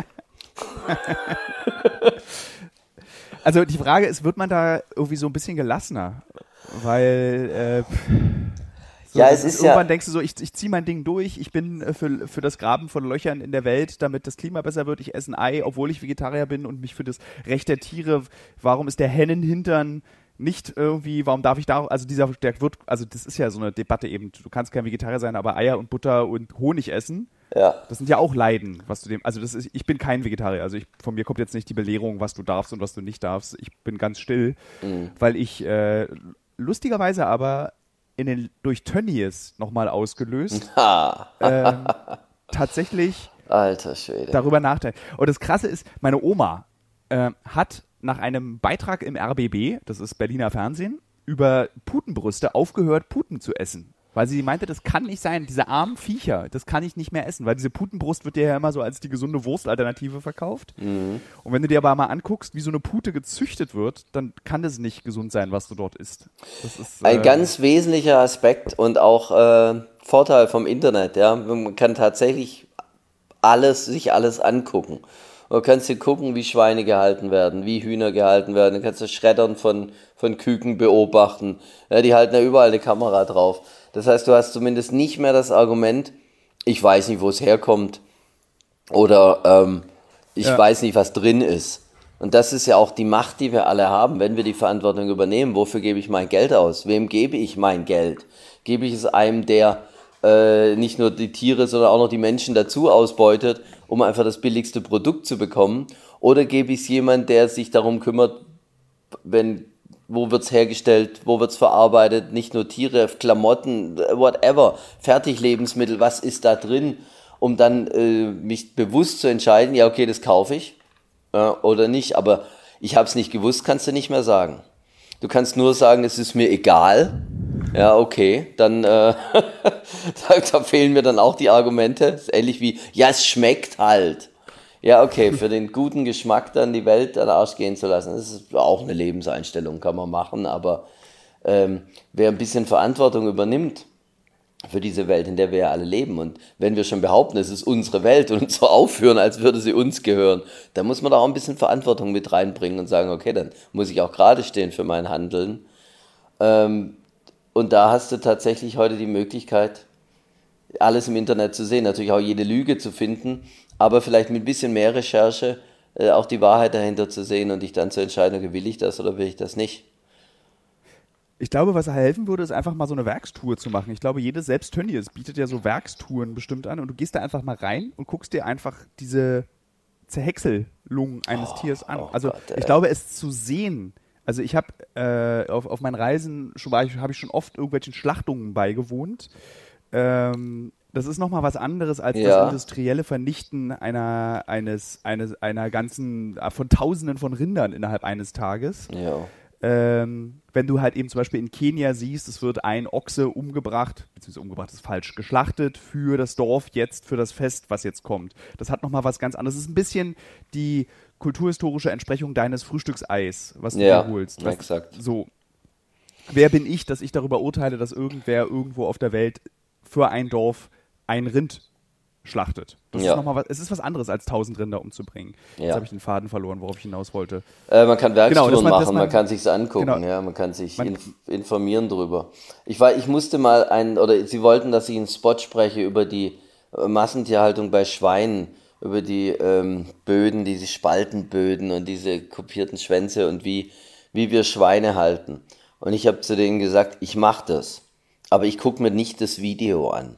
Also die Frage ist, wird man da irgendwie so ein bisschen gelassener? Weil äh, so, Ja, das es ist, ist irgendwann ja... denkst du so, ich, ich ziehe mein Ding durch, ich bin äh, für, für das Graben von Löchern in der Welt, damit das Klima besser wird, ich esse ein Ei, obwohl ich Vegetarier bin und mich für das Recht der Tiere, warum ist der Hennenhintern nicht irgendwie, warum darf ich da, also dieser, der wird, also das ist ja so eine Debatte eben, du kannst kein Vegetarier sein, aber Eier und Butter und Honig essen. Ja. Das sind ja auch Leiden, was du dem, also das ist, ich bin kein Vegetarier, also ich, von mir kommt jetzt nicht die Belehrung, was du darfst und was du nicht darfst. Ich bin ganz still, Mhm. weil ich äh, lustigerweise aber in den, durch Tönnies nochmal ausgelöst, Ha. ähm, tatsächlich Alter Schwede. darüber nachdenke. Und das Krasse ist, meine Oma äh, hat nach einem Beitrag im R B B, das ist Berliner Fernsehen, über Putenbrüste aufgehört, Puten zu essen. Weil sie meinte, das kann nicht sein, diese armen Viecher, das kann ich nicht mehr essen, weil diese Putenbrust wird dir ja immer so als die gesunde Wurstalternative verkauft. Mhm. Und wenn du dir aber mal anguckst, wie so eine Pute gezüchtet wird, dann kann das nicht gesund sein, was du dort isst. Das ist, Ein äh, ganz wesentlicher Aspekt und auch äh, Vorteil vom Internet. Ja, man kann tatsächlich alles, sich alles angucken. Du kannst dir gucken, wie Schweine gehalten werden, wie Hühner gehalten werden. Du kannst das Schreddern von, von Küken beobachten. Ja, die halten ja überall eine Kamera drauf. Das heißt, du hast zumindest nicht mehr das Argument, ich weiß nicht, wo es herkommt oder ähm, ich Ja. weiß nicht, was drin ist. Und das ist ja auch die Macht, die wir alle haben, wenn wir die Verantwortung übernehmen. Wofür gebe ich mein Geld aus? Wem gebe ich mein Geld? Gebe ich es einem, der äh, nicht nur die Tiere, sondern auch noch die Menschen dazu ausbeutet, um einfach das billigste Produkt zu bekommen? Oder gebe ich es jemand, der sich darum kümmert, wenn, wo wird es hergestellt, wo wird es verarbeitet, nicht nur Tiere, Klamotten, whatever, Fertiglebensmittel, was ist da drin, um dann äh, mich bewusst zu entscheiden, ja okay, das kaufe ich äh, oder nicht, aber ich habe es nicht gewusst, kannst du nicht mehr sagen. Du kannst nur sagen, es ist mir egal. Ja, okay, dann äh, da, da fehlen mir dann auch die Argumente. Das ist ähnlich wie, ja, es schmeckt halt. Ja, okay, für den guten Geschmack dann die Welt an den Arsch gehen zu lassen, das ist auch eine Lebenseinstellung, kann man machen, aber ähm, wer ein bisschen Verantwortung übernimmt für diese Welt, in der wir ja alle leben, und wenn wir schon behaupten, es ist unsere Welt und so aufführen, als würde sie uns gehören, dann muss man da auch ein bisschen Verantwortung mit reinbringen und sagen, okay, dann muss ich auch gerade stehen für mein Handeln. Ähm, und da hast du tatsächlich heute die Möglichkeit, alles im Internet zu sehen, natürlich auch jede Lüge zu finden, aber vielleicht mit ein bisschen mehr Recherche äh, auch die Wahrheit dahinter zu sehen und dich dann zu entscheiden, okay, will ich das oder will ich das nicht. Ich glaube, was helfen würde, ist einfach mal so eine Werkstour zu machen. Ich glaube, jedes selbst Tönnies bietet ja so Werkstouren bestimmt an und du gehst da einfach mal rein und guckst dir einfach diese Zerhäckselung eines oh, Tiers an. Oh also Gott, ich glaube, es zu sehen. Also ich habe äh, auf, auf meinen Reisen schon war ich, habe ich schon oft irgendwelchen Schlachtungen beigewohnt. Ähm, das ist nochmal was anderes als ja. das industrielle Vernichten einer, eines, eines, einer ganzen, von Tausenden von Rindern innerhalb eines Tages. Ja. Ähm, wenn du halt eben zum Beispiel in Kenia siehst, es wird ein Ochse umgebracht, beziehungsweise umgebracht ist falsch, geschlachtet für das Dorf jetzt, für das Fest, was jetzt kommt. Das hat nochmal was ganz anderes. Es ist ein bisschen die kulturhistorische Entsprechung deines Frühstückseis, was du ja, dir holst. Was, exakt. So, wer bin ich, dass ich darüber urteile, dass irgendwer irgendwo auf der Welt für ein Dorf ein Rind schlachtet. Das ja. ist noch mal was, es ist was anderes, als tausend Rinder umzubringen. Ja. Jetzt habe ich den Faden verloren, worauf ich hinaus wollte. Äh, man kann Werkstouren genau, man, machen, man, man kann sich's angucken, genau, ja, man kann sich man, inf- informieren drüber. Ich war, ich musste mal ein, oder sie wollten, dass ich einen Spot spreche über die äh, Massentierhaltung bei Schweinen, über die ähm, Böden, diese Spaltenböden und diese kopierten Schwänze und wie, wie wir Schweine halten. Und ich habe zu denen gesagt, ich mache das, aber ich gucke mir nicht das Video an.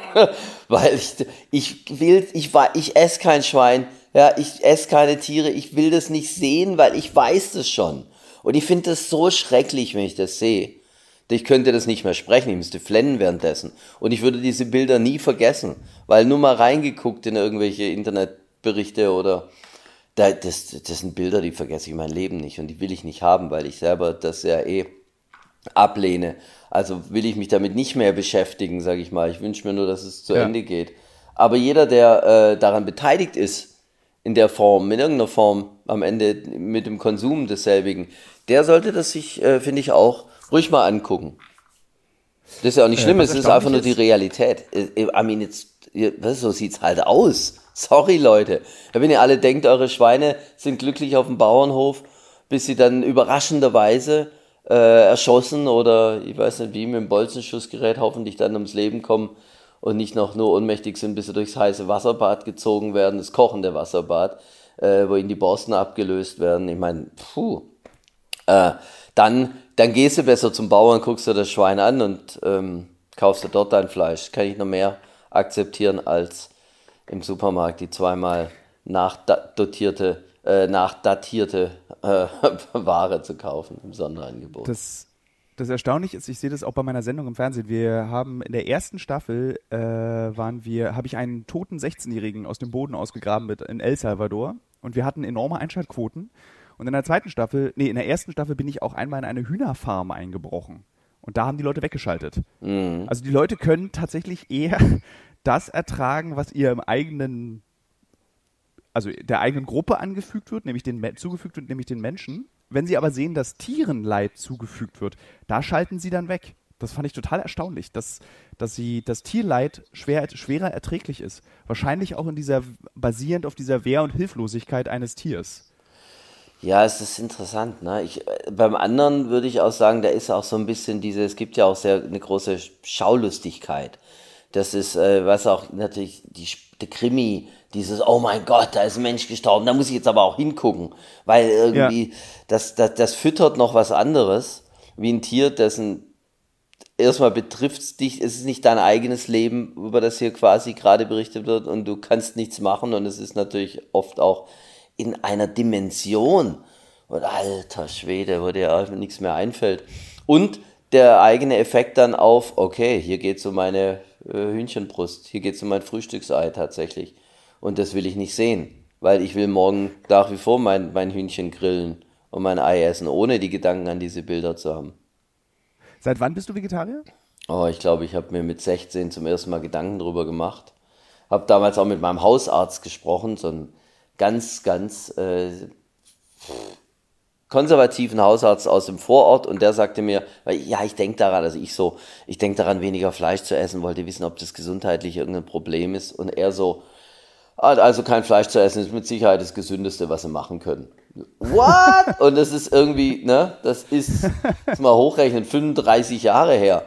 Weil ich, ich will, ich, ich esse kein Schwein, ja, ich esse keine Tiere, ich will das nicht sehen, weil ich weiß das schon. Und ich finde das so schrecklich, wenn ich das sehe. Ich könnte das nicht mehr sprechen, ich müsste flennen währenddessen. Und ich würde diese Bilder nie vergessen, weil nur mal reingeguckt in irgendwelche Internetberichte oder, das, das sind Bilder, die vergesse ich mein Leben nicht und die will ich nicht haben, weil ich selber das ja eh ablehne. Also will ich mich damit nicht mehr beschäftigen, sage ich mal. Ich wünsche mir nur, dass es zu ja. Ende geht. Aber jeder, der äh, daran beteiligt ist, in der Form, in irgendeiner Form, am Ende mit dem Konsum desselbigen, der sollte das sich, äh, finde ich, auch ruhig mal angucken. Das ist ja auch nicht schlimm, äh, es ist einfach nur die Realität. I mean, jetzt, was, so sieht's halt aus. Sorry, Leute. Wenn ihr alle denkt, eure Schweine sind glücklich auf dem Bauernhof, bis sie dann überraschenderweise Äh, erschossen oder ich weiß nicht wie, mit dem Bolzenschussgerät hoffentlich dann ums Leben kommen und nicht noch nur ohnmächtig sind, bis sie durchs heiße Wasserbad gezogen werden, das kochende Wasserbad, äh, wo ihnen die Borsten abgelöst werden. Ich meine, puh. Äh, dann, dann gehst du besser zum Bauern, guckst dir das Schwein an und ähm, kaufst dir dort dein Fleisch. Kann ich noch mehr akzeptieren als im Supermarkt die zweimal nachdotierte Äh, nachdatierte äh, Ware zu kaufen im Sonderangebot. Das, das Erstaunliche ist, ich sehe das auch bei meiner Sendung im Fernsehen, wir haben in der ersten Staffel, äh, waren wir, habe ich einen toten sechzehnjährigen aus dem Boden ausgegraben mit, in El Salvador und wir hatten enorme Einschaltquoten und in der zweiten Staffel, nee, in der ersten Staffel bin ich auch einmal in eine Hühnerfarm eingebrochen und da haben die Leute weggeschaltet. Mhm. Also die Leute können tatsächlich eher das ertragen, was ihr im eigenen also der eigenen Gruppe angefügt wird, nämlich den, zugefügt wird, nämlich den Menschen. Wenn sie aber sehen, dass Tieren Leid zugefügt wird, da schalten sie dann weg. Das fand ich total erstaunlich, dass, dass sie das Tierleid schwer, schwerer erträglich ist. Wahrscheinlich auch in dieser, basierend auf dieser Wehr- und Hilflosigkeit eines Tiers. Ja, es ist interessant, ne? Ich, beim anderen würde ich auch sagen, da ist auch so ein bisschen diese, es gibt ja auch sehr eine große Schaulustigkeit. Das ist, äh, was auch natürlich die, der Krimi, dieses, oh mein Gott, da ist ein Mensch gestorben, da muss ich jetzt aber auch hingucken, weil irgendwie, ja. das, das, das füttert noch was anderes, wie ein Tier, dessen erstmal betrifft es dich, es ist nicht dein eigenes Leben, über das hier quasi gerade berichtet wird und du kannst nichts machen und es ist natürlich oft auch in einer Dimension und alter Schwede, wo dir einfach nichts mehr einfällt. Und der eigene Effekt dann auf, okay, hier geht es um meine äh, Hühnchenbrust, hier geht es um mein Frühstücksei tatsächlich und das will ich nicht sehen, weil ich will morgen nach wie vor mein, mein Hühnchen grillen und mein Ei essen, ohne die Gedanken an diese Bilder zu haben. Seit wann bist du Vegetarier? Oh, ich glaube, ich habe mir mit sechzehn zum ersten Mal Gedanken darüber gemacht. Habe damals auch mit meinem Hausarzt gesprochen, so einen ganz, ganz äh, konservativen Hausarzt aus dem Vorort und der sagte mir, weil, ja, ich denke daran, also ich so, ich denke daran, weniger Fleisch zu essen, wollte wissen, ob das gesundheitlich irgendein Problem ist und er so, also kein Fleisch zu essen ist mit Sicherheit das Gesündeste, was sie machen können. What? Und das ist irgendwie, ne, das ist, das mal hochrechnen, fünfunddreißig Jahre her.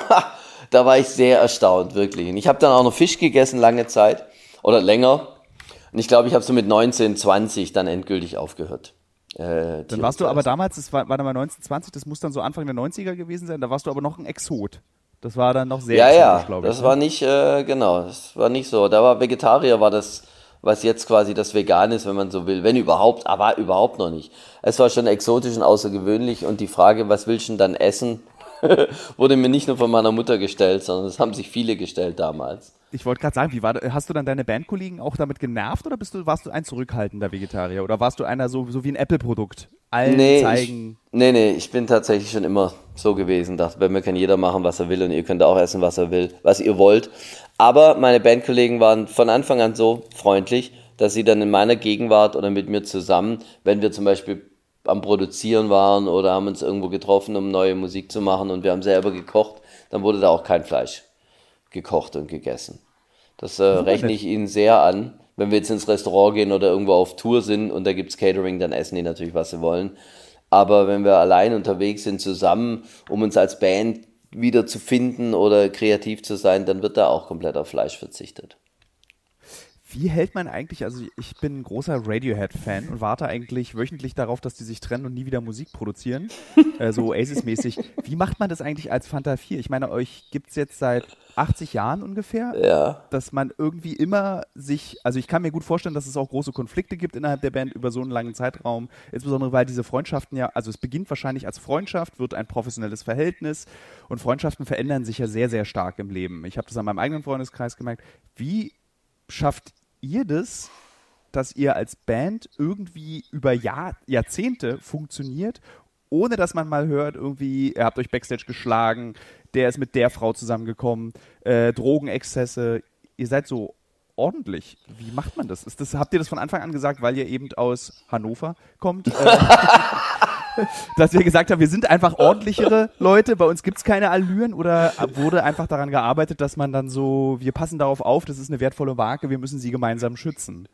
Da war ich sehr erstaunt, wirklich. Und ich habe dann auch noch Fisch gegessen, lange Zeit, oder länger. Und ich glaube, ich habe so mit neunzehn, zwanzig dann endgültig aufgehört. Äh, dann warst du aber damals, das war, war dann mal neunzehn, zwanzig, das muss dann so Anfang der neunziger gewesen sein, da warst du aber noch ein Exot. Das war dann noch sehr ja, exotisch, ja, glaube ich. Das ne? war nicht, äh, genau, das war nicht so. Da war Vegetarier, war das, was jetzt quasi das Vegan ist, wenn man so will. Wenn überhaupt, aber überhaupt noch nicht. Es war schon exotisch und außergewöhnlich und die Frage, was willst du denn dann essen, wurde mir nicht nur von meiner Mutter gestellt, sondern das haben sich viele gestellt damals. Ich wollte gerade sagen, wie war, hast du dann deine Bandkollegen auch damit genervt oder bist du, warst du ein zurückhaltender Vegetarier oder warst du einer so, so wie ein Apple-Produkt? Allen nee, zeigen. Ich, nee, nee, ich bin tatsächlich schon immer so gewesen. Dachte, bei mir kann jeder machen, was er will und ihr könnt auch essen, was er will, was ihr wollt. Aber meine Bandkollegen waren von Anfang an so freundlich, dass sie dann in meiner Gegenwart oder mit mir zusammen, wenn wir zum Beispiel am Produzieren waren oder haben uns irgendwo getroffen, um neue Musik zu machen und wir haben selber gekocht, dann wurde da auch kein Fleisch gekocht und gegessen. Das äh, rechne ich ihnen sehr an. Wenn wir jetzt ins Restaurant gehen oder irgendwo auf Tour sind und da gibt es Catering, dann essen die natürlich, was sie wollen. Aber wenn wir allein unterwegs sind, zusammen, um uns als Band wieder zu finden oder kreativ zu sein, dann wird da auch komplett auf Fleisch verzichtet. Wie hält man eigentlich, also ich bin ein großer Radiohead-Fan und warte eigentlich wöchentlich darauf, dass die sich trennen und nie wieder Musik produzieren, äh, so Oasis-mäßig. Wie macht man das eigentlich als Fanta vier? Ich meine, euch gibt es jetzt seit achtzig Jahren ungefähr, ja. Dass man irgendwie immer sich, also ich kann mir gut vorstellen, dass es auch große Konflikte gibt innerhalb der Band über so einen langen Zeitraum, insbesondere weil diese Freundschaften ja, also es beginnt wahrscheinlich als Freundschaft, wird ein professionelles Verhältnis und Freundschaften verändern sich ja sehr, sehr stark im Leben. Ich habe das an meinem eigenen Freundeskreis gemerkt. Wie schafft ihr das, dass ihr als Band irgendwie über Jahr, Jahrzehnte funktioniert, ohne dass man mal hört, irgendwie, ihr habt euch Backstage geschlagen, der ist mit der Frau zusammengekommen, äh, Drogenexzesse, ihr seid so ordentlich. Wie macht man das? Ist das? Habt ihr das von Anfang an gesagt, weil ihr eben aus Hannover kommt? Äh, dass wir gesagt haben, wir sind einfach ordentlichere Leute, bei uns gibt es keine Allüren oder wurde einfach daran gearbeitet, dass man dann so, wir passen darauf auf, das ist eine wertvolle Marke, wir müssen sie gemeinsam schützen?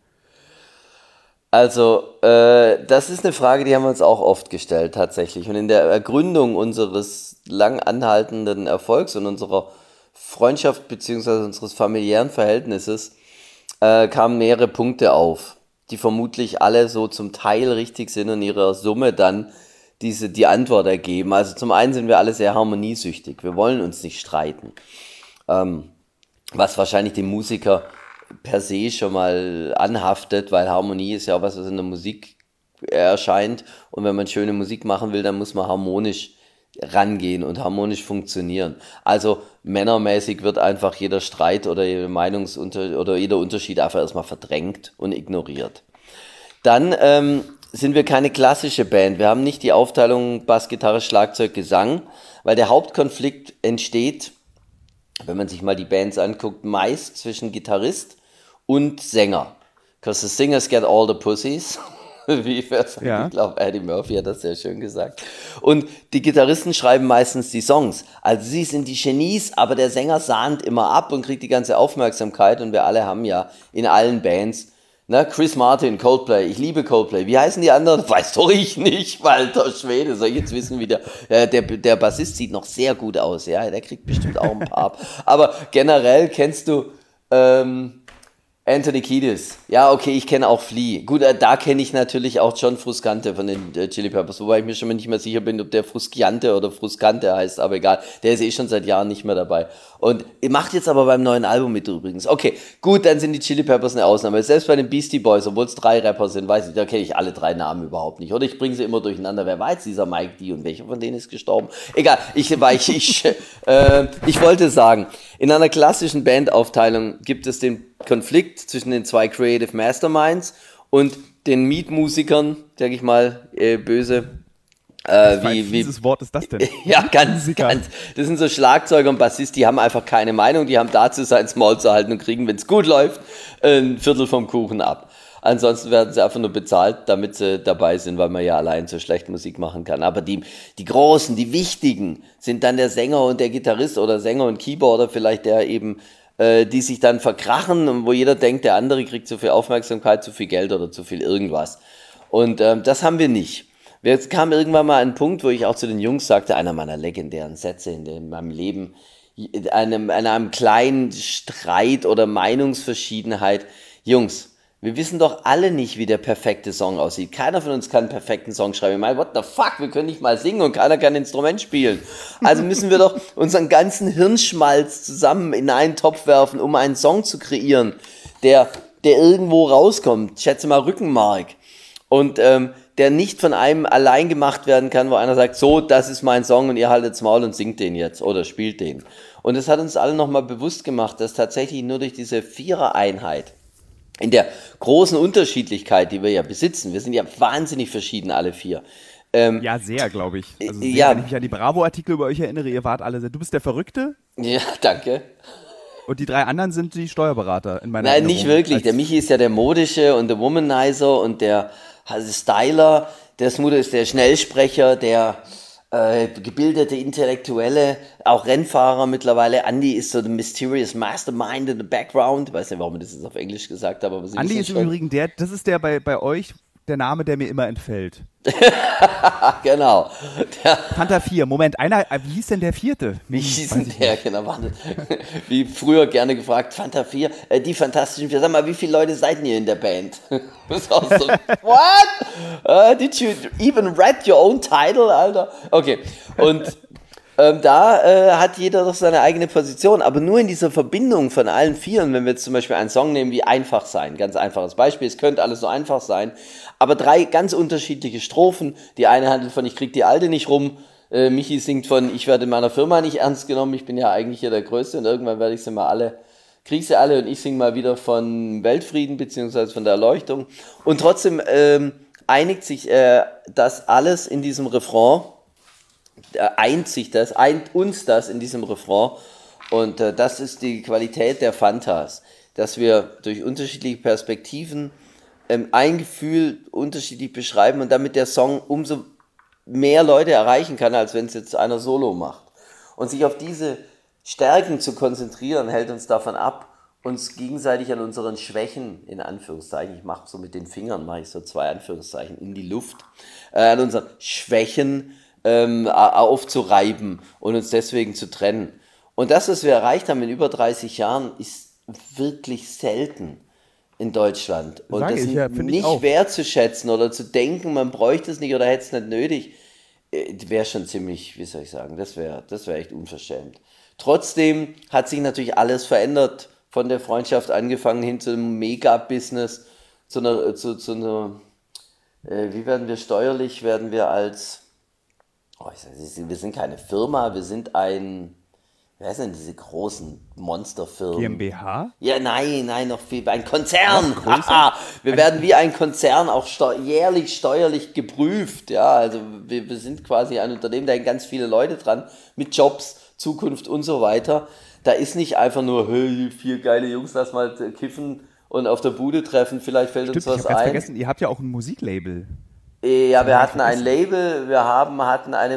Also, äh, das ist eine Frage, die haben wir uns auch oft gestellt tatsächlich. Und in der Ergründung unseres lang anhaltenden Erfolgs und unserer Freundschaft bzw. unseres familiären Verhältnisses äh, kamen mehrere Punkte auf, die vermutlich alle so zum Teil richtig sind und ihrer Summe dann diese, die Antwort ergeben. Also zum einen sind wir alle sehr harmoniesüchtig. Wir wollen uns nicht streiten. Ähm, was wahrscheinlich dem Musiker per se schon mal anhaftet, weil Harmonie ist ja auch was, was in der Musik erscheint. Und wenn man schöne Musik machen will, dann muss man harmonisch rangehen und harmonisch funktionieren. Also männermäßig wird einfach jeder Streit oder jede Meinungsunter- oder jeder Unterschied einfach erstmal verdrängt und ignoriert. Dann ähm, sind wir keine klassische Band. Wir haben nicht die Aufteilung Bass, Gitarre, Schlagzeug, Gesang, weil der Hauptkonflikt entsteht, wenn man sich mal die Bands anguckt, meist zwischen Gitarrist und Sänger. Because the singers get all the pussies. Wie sagt, ja. Ich glaube, Eddie Murphy hat das sehr schön gesagt. Und die Gitarristen schreiben meistens die Songs. Also sie sind die Genies, aber der Sänger sahnt immer ab und kriegt die ganze Aufmerksamkeit. Und wir alle haben ja in allen Bands, ne, Chris Martin, Coldplay, ich liebe Coldplay. Wie heißen die anderen? Weiß doch ich nicht, Walter Schwede. Soll ich jetzt wissen, wie der, äh, der, der Bassist sieht noch sehr gut aus. Ja, der kriegt bestimmt auch ein paar ab. Aber generell kennst du ähm, Anthony Kiedis. Ja, okay, ich kenne auch Flea. Gut, äh, da kenne ich natürlich auch John Frusciante von den äh, Chili Peppers, wobei ich mir schon mal nicht mehr sicher bin, ob der Frusciante oder Fruscante heißt, aber egal. Der ist eh schon seit Jahren nicht mehr dabei. Und macht jetzt aber beim neuen Album mit übrigens. Okay, gut, dann sind die Chili Peppers eine Ausnahme. Selbst bei den Beastie Boys, obwohl es drei Rapper sind, weiß ich, da kenne ich alle drei Namen überhaupt nicht. Oder ich bringe sie immer durcheinander. Wer war jetzt dieser Mike D und welcher von denen ist gestorben? Egal, ich, weil ich, ich, äh, ich wollte sagen, in einer klassischen Bandaufteilung gibt es den Konflikt zwischen den zwei Creative Masterminds und den Mietmusikern, sag ich mal, äh, böse. Äh, wie, wie, dieses Wort ist das denn? Ja, ganz, ganz. Das sind so Schlagzeuger und Bassist, die haben einfach keine Meinung, die haben dazu sein Maul zu halten und kriegen, wenn es gut läuft, ein Viertel vom Kuchen ab. Ansonsten werden sie einfach nur bezahlt, damit sie dabei sind, weil man ja allein so schlecht Musik machen kann. Aber die, die Großen, die Wichtigen sind dann der Sänger und der Gitarrist oder Sänger und Keyboarder vielleicht, der eben die sich dann verkrachen und wo jeder denkt, der andere kriegt zu viel Aufmerksamkeit, zu viel Geld oder zu viel irgendwas. Und ähm, das haben wir nicht. Es kam irgendwann mal ein Punkt, wo ich auch zu den Jungs sagte, einer meiner legendären Sätze in, dem, in meinem Leben, einem, einem kleinen Streit oder Meinungsverschiedenheit, Jungs, wir wissen doch alle nicht, wie der perfekte Song aussieht. Keiner von uns kann einen perfekten Song schreiben. Ich meine, what the fuck, wir können nicht mal singen und keiner kann ein Instrument spielen. Also müssen wir doch unseren ganzen Hirnschmalz zusammen in einen Topf werfen, um einen Song zu kreieren, der, der irgendwo rauskommt. Ich schätze mal Rückenmark. Und ähm, der nicht von einem allein gemacht werden kann, wo einer sagt, so, das ist mein Song und ihr haltet's Maul und singt den jetzt oder spielt den. Und das hat uns alle nochmal bewusst gemacht, dass tatsächlich nur durch diese Vierereinheit, in der großen Unterschiedlichkeit, die wir ja besitzen, wir sind ja wahnsinnig verschieden, alle vier. Ähm, ja, sehr, glaube ich. Also sehr, ja. Wenn ich mich an die Bravo-Artikel über euch erinnere, ihr wart alle sehr, du bist der Verrückte. Ja, danke. Und die drei anderen sind die Steuerberater in meiner Nein, Erinnerung. nicht wirklich. Der Michi ist ja der Modische und der Womanizer und der Styler. Der Smudo ist der Schnellsprecher, der äh, gebildete Intellektuelle, auch Rennfahrer mittlerweile. Andy ist so the mysterious mastermind in the background. Ich weiß nicht, warum ich das jetzt auf Englisch gesagt habe. Aber Sie Andy ist schon. Im Übrigen der, das ist der bei, bei euch, der Name, der mir immer entfällt. Genau. Der Fanta vier. Moment, einer, wie hieß denn der vierte? Wie hieß denn der? Genau, warte. Wie früher gerne gefragt, Fanta vier, äh, die Fantastischen Vier. Sag mal, wie viele Leute seid ihr in der Band? Das ist auch so, what? Uh, did you even read your own title, Alter? Okay, und ähm, da äh, hat jeder doch seine eigene Position, aber nur in dieser Verbindung von allen Vieren, wenn wir jetzt zum Beispiel einen Song nehmen wie Einfach sein, ganz einfaches Beispiel, es könnte alles so einfach sein, aber drei ganz unterschiedliche Strophen, die eine handelt von ich krieg die Alte nicht rum, äh, Michi singt von ich werde in meiner Firma nicht ernst genommen, ich bin ja eigentlich hier der Größte und irgendwann werde ich sie mal alle, krieg sie alle und ich singe mal wieder von Weltfrieden beziehungsweise von der Erleuchtung und trotzdem ähm, einigt sich äh, das alles in diesem Refrain, eint sich das, eint uns das in diesem Refrain und äh, das ist die Qualität der Fantas, dass wir durch unterschiedliche Perspektiven ähm, ein Gefühl unterschiedlich beschreiben und damit der Song umso mehr Leute erreichen kann, als wenn es jetzt einer solo macht. Und sich auf diese Stärken zu konzentrieren, hält uns davon ab, uns gegenseitig an unseren Schwächen, in Anführungszeichen, ich mache so mit den Fingern, mache ich so zwei Anführungszeichen in die Luft, äh, an unseren Schwächen Ähm, aufzureiben und uns deswegen zu trennen. Und das, was wir erreicht haben in über dreißig Jahren, ist wirklich selten in Deutschland. Und Sag das ich, ja, nicht wertzuschätzen oder zu denken, man bräuchte es nicht oder hätte es nicht nötig, wäre schon ziemlich, wie soll ich sagen, das wäre das wär echt unverschämt. Trotzdem hat sich natürlich alles verändert, von der Freundschaft angefangen hin zu einem Mega-Business, zu einer, zu, zu einer äh, wie werden wir steuerlich, werden wir als Oh, ich sag, wir sind keine Firma, wir sind ein, wie heißt denn diese großen Monsterfirmen? GmbH? Ja, nein, nein, noch viel, ein Konzern. Haha, wir werden wie ein Konzern auch steu- jährlich steuerlich geprüft. Ja, also wir, wir sind quasi ein Unternehmen, da hängen ganz viele Leute dran, mit Jobs, Zukunft und so weiter. Da ist nicht einfach nur, hey, vier geile Jungs, lass mal kiffen und auf der Bude treffen, vielleicht fällt Stimmt, uns was ich hab ganz ein. vergessen, ihr habt ja auch ein Musiklabel. Ja, wir hatten ein Label, wir haben, hatten eine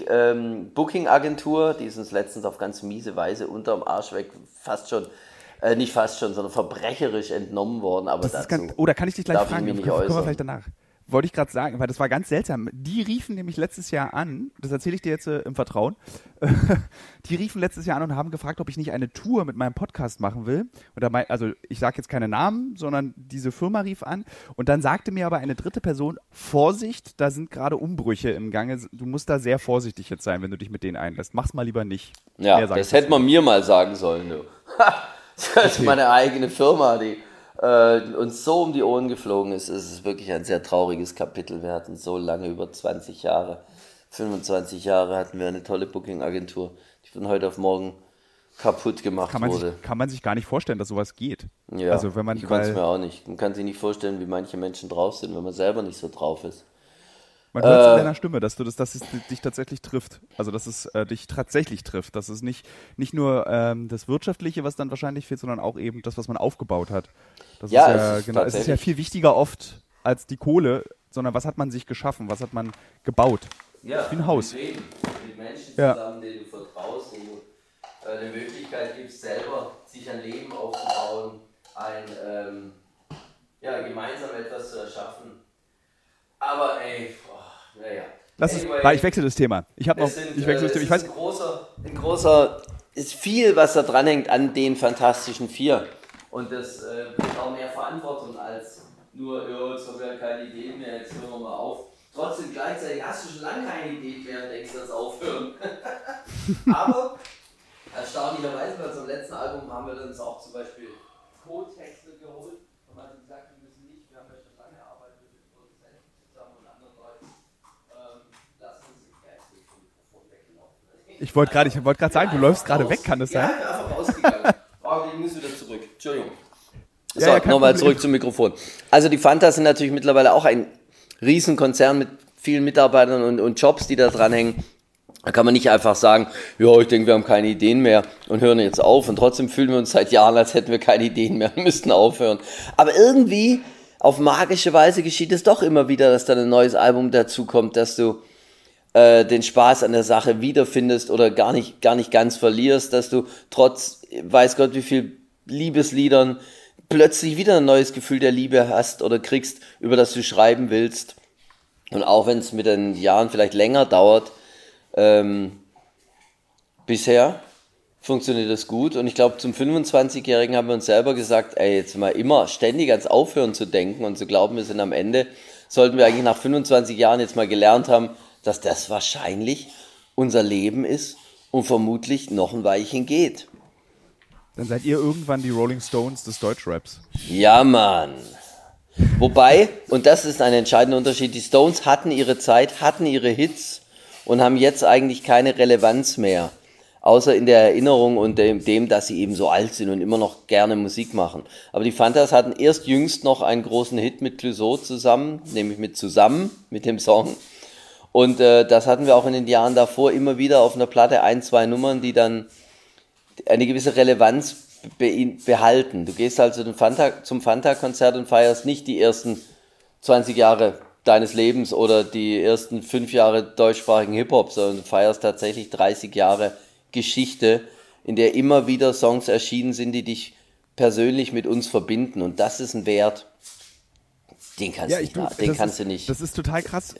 Musik-Booking-Agentur, die ist uns letztens auf ganz miese Weise unterm Arsch weg, fast schon, äh, nicht fast schon, sondern verbrecherisch entnommen worden. Aber Das dazu ist ganz, oh, da kann ich dich gleich darf fragen, ich mich kommen nicht wir äußern. vielleicht danach. wollte ich gerade sagen, weil das war ganz seltsam. Die riefen nämlich letztes Jahr an, das erzähle ich dir jetzt äh, im Vertrauen, die riefen letztes Jahr an und haben gefragt, ob ich nicht eine Tour mit meinem Podcast machen will. Und da mein, also ich sage jetzt keine Namen, sondern diese Firma rief an und dann sagte mir aber eine dritte Person, Vorsicht, da sind gerade Umbrüche im Gange, du musst da sehr vorsichtig jetzt sein, wenn du dich mit denen einlässt. Mach's mal lieber nicht. Ja, das hätte man mir mal sagen sollen. Du. Das ist okay. Meine eigene Firma, die äh, uns so um die Ohren geflogen ist. Es ist wirklich ein sehr trauriges Kapitel. Wir hatten so lange, über zwanzig Jahre, fünfundzwanzig Jahre hatten wir eine tolle Booking-Agentur, die von heute auf morgen kaputt gemacht kann man wurde. Sich, kann man sich gar nicht vorstellen, dass sowas geht. Ja, also wenn man, ich kann es mir auch nicht. Man kann sich nicht vorstellen, wie manche Menschen drauf sind, wenn man selber nicht so drauf ist. Man hört es äh, in deiner Stimme, dass du das, dass es dich tatsächlich trifft. Also dass es äh, dich tatsächlich trifft. Dass es nicht, nicht nur ähm, das Wirtschaftliche, was dann wahrscheinlich fehlt, sondern auch eben das, was man aufgebaut hat. Das ja, ist ja, es ist, genau, es ist ja viel wichtiger oft als die Kohle, sondern was hat man sich geschaffen, was hat man gebaut. Ja, wie ein Haus. Mit, Leben, mit Menschen ja. zusammen, denen du vertraust, denen du äh, eine Möglichkeit gibst, selber sich ein Leben aufzubauen, ein ähm, ja, gemeinsam etwas zu erschaffen. Aber ey, boah, naja. Lass es, anyway, ich wechsle das Thema. Ich habe noch, sind, ich wechsle das Thema. Ich weiß, ein großer, ein großer, ist viel, was da dranhängt an den Fantastischen Vier. Und das äh, bringt auch mehr Verantwortung als nur, ja, jetzt haben wir ja keine Ideen mehr, jetzt hören wir mal auf. Trotzdem gleichzeitig hast du schon lange keine Idee mehr und denkst, das aufhören. Aber erstaunlicherweise bei unserem letzten Album haben wir uns auch zum Beispiel Co-Texte geholt. Und man hat gesagt, wir müssen nicht, wir haben ja schon lange gearbeitet mit Produzenten zusammen und anderen Leuten. Ähm, lass uns nicht gleich das Mikrofon weglaufen. Ich wollte gerade wollt sagen, du läufst gerade weg, kann das sein? Ja, ich bin einfach rausgegangen. Oh, ich muss wieder zurück. Entschuldigung. So, ja, ja, nochmal zurück zum Mikrofon. Also die Fantas sind natürlich mittlerweile auch ein Riesenkonzern mit vielen Mitarbeitern und, und Jobs, die da dranhängen. Da kann man nicht einfach sagen, ja, ich denke, wir haben keine Ideen mehr und hören jetzt auf. Und trotzdem fühlen wir uns seit Jahren, als hätten wir keine Ideen mehr und müssten aufhören. Aber irgendwie, auf magische Weise geschieht es doch immer wieder, dass dann ein neues Album dazukommt, dass du äh, den Spaß an der Sache wiederfindest oder gar nicht, gar nicht ganz verlierst, dass du trotz, weiß Gott, wie viel Liebesliedern plötzlich wieder ein neues Gefühl der Liebe hast oder kriegst, über das du schreiben willst. Und auch wenn es mit den Jahren vielleicht länger dauert, ähm, bisher funktioniert das gut. Und ich glaube, zum fünfundzwanzigjährigen haben wir uns selber gesagt, ey, jetzt mal immer ständig ans Aufhören zu denken und zu glauben, wir sind am Ende, sollten wir eigentlich nach fünfundzwanzig Jahren jetzt mal gelernt haben, dass das wahrscheinlich unser Leben ist und vermutlich noch ein Weilchen geht. Dann seid ihr irgendwann die Rolling Stones des Deutschraps. Ja, Mann. Wobei, und das ist ein entscheidender Unterschied, die Stones hatten ihre Zeit, hatten ihre Hits und haben jetzt eigentlich keine Relevanz mehr. Außer in der Erinnerung und dem, dem, dass sie eben so alt sind und immer noch gerne Musik machen. Aber die Fantas hatten erst jüngst noch einen großen Hit mit Clouseau zusammen, nämlich mit Zusammen, mit dem Song. Und äh, das hatten wir auch in den Jahren davor immer wieder auf einer Platte, ein, zwei Nummern, die dann eine gewisse Relevanz be- behalten. Du gehst also zum Fanta, zum Fanta-Konzert und feierst nicht die ersten zwanzig Jahre deines Lebens oder die ersten fünf Jahre deutschsprachigen Hip-Hop, sondern du feierst tatsächlich dreißig Jahre Geschichte, in der immer wieder Songs erschienen sind, die dich persönlich mit uns verbinden. Und das ist ein Wert, den kannst, ja, nicht, du, den kannst ist, du nicht. Das ist total krass.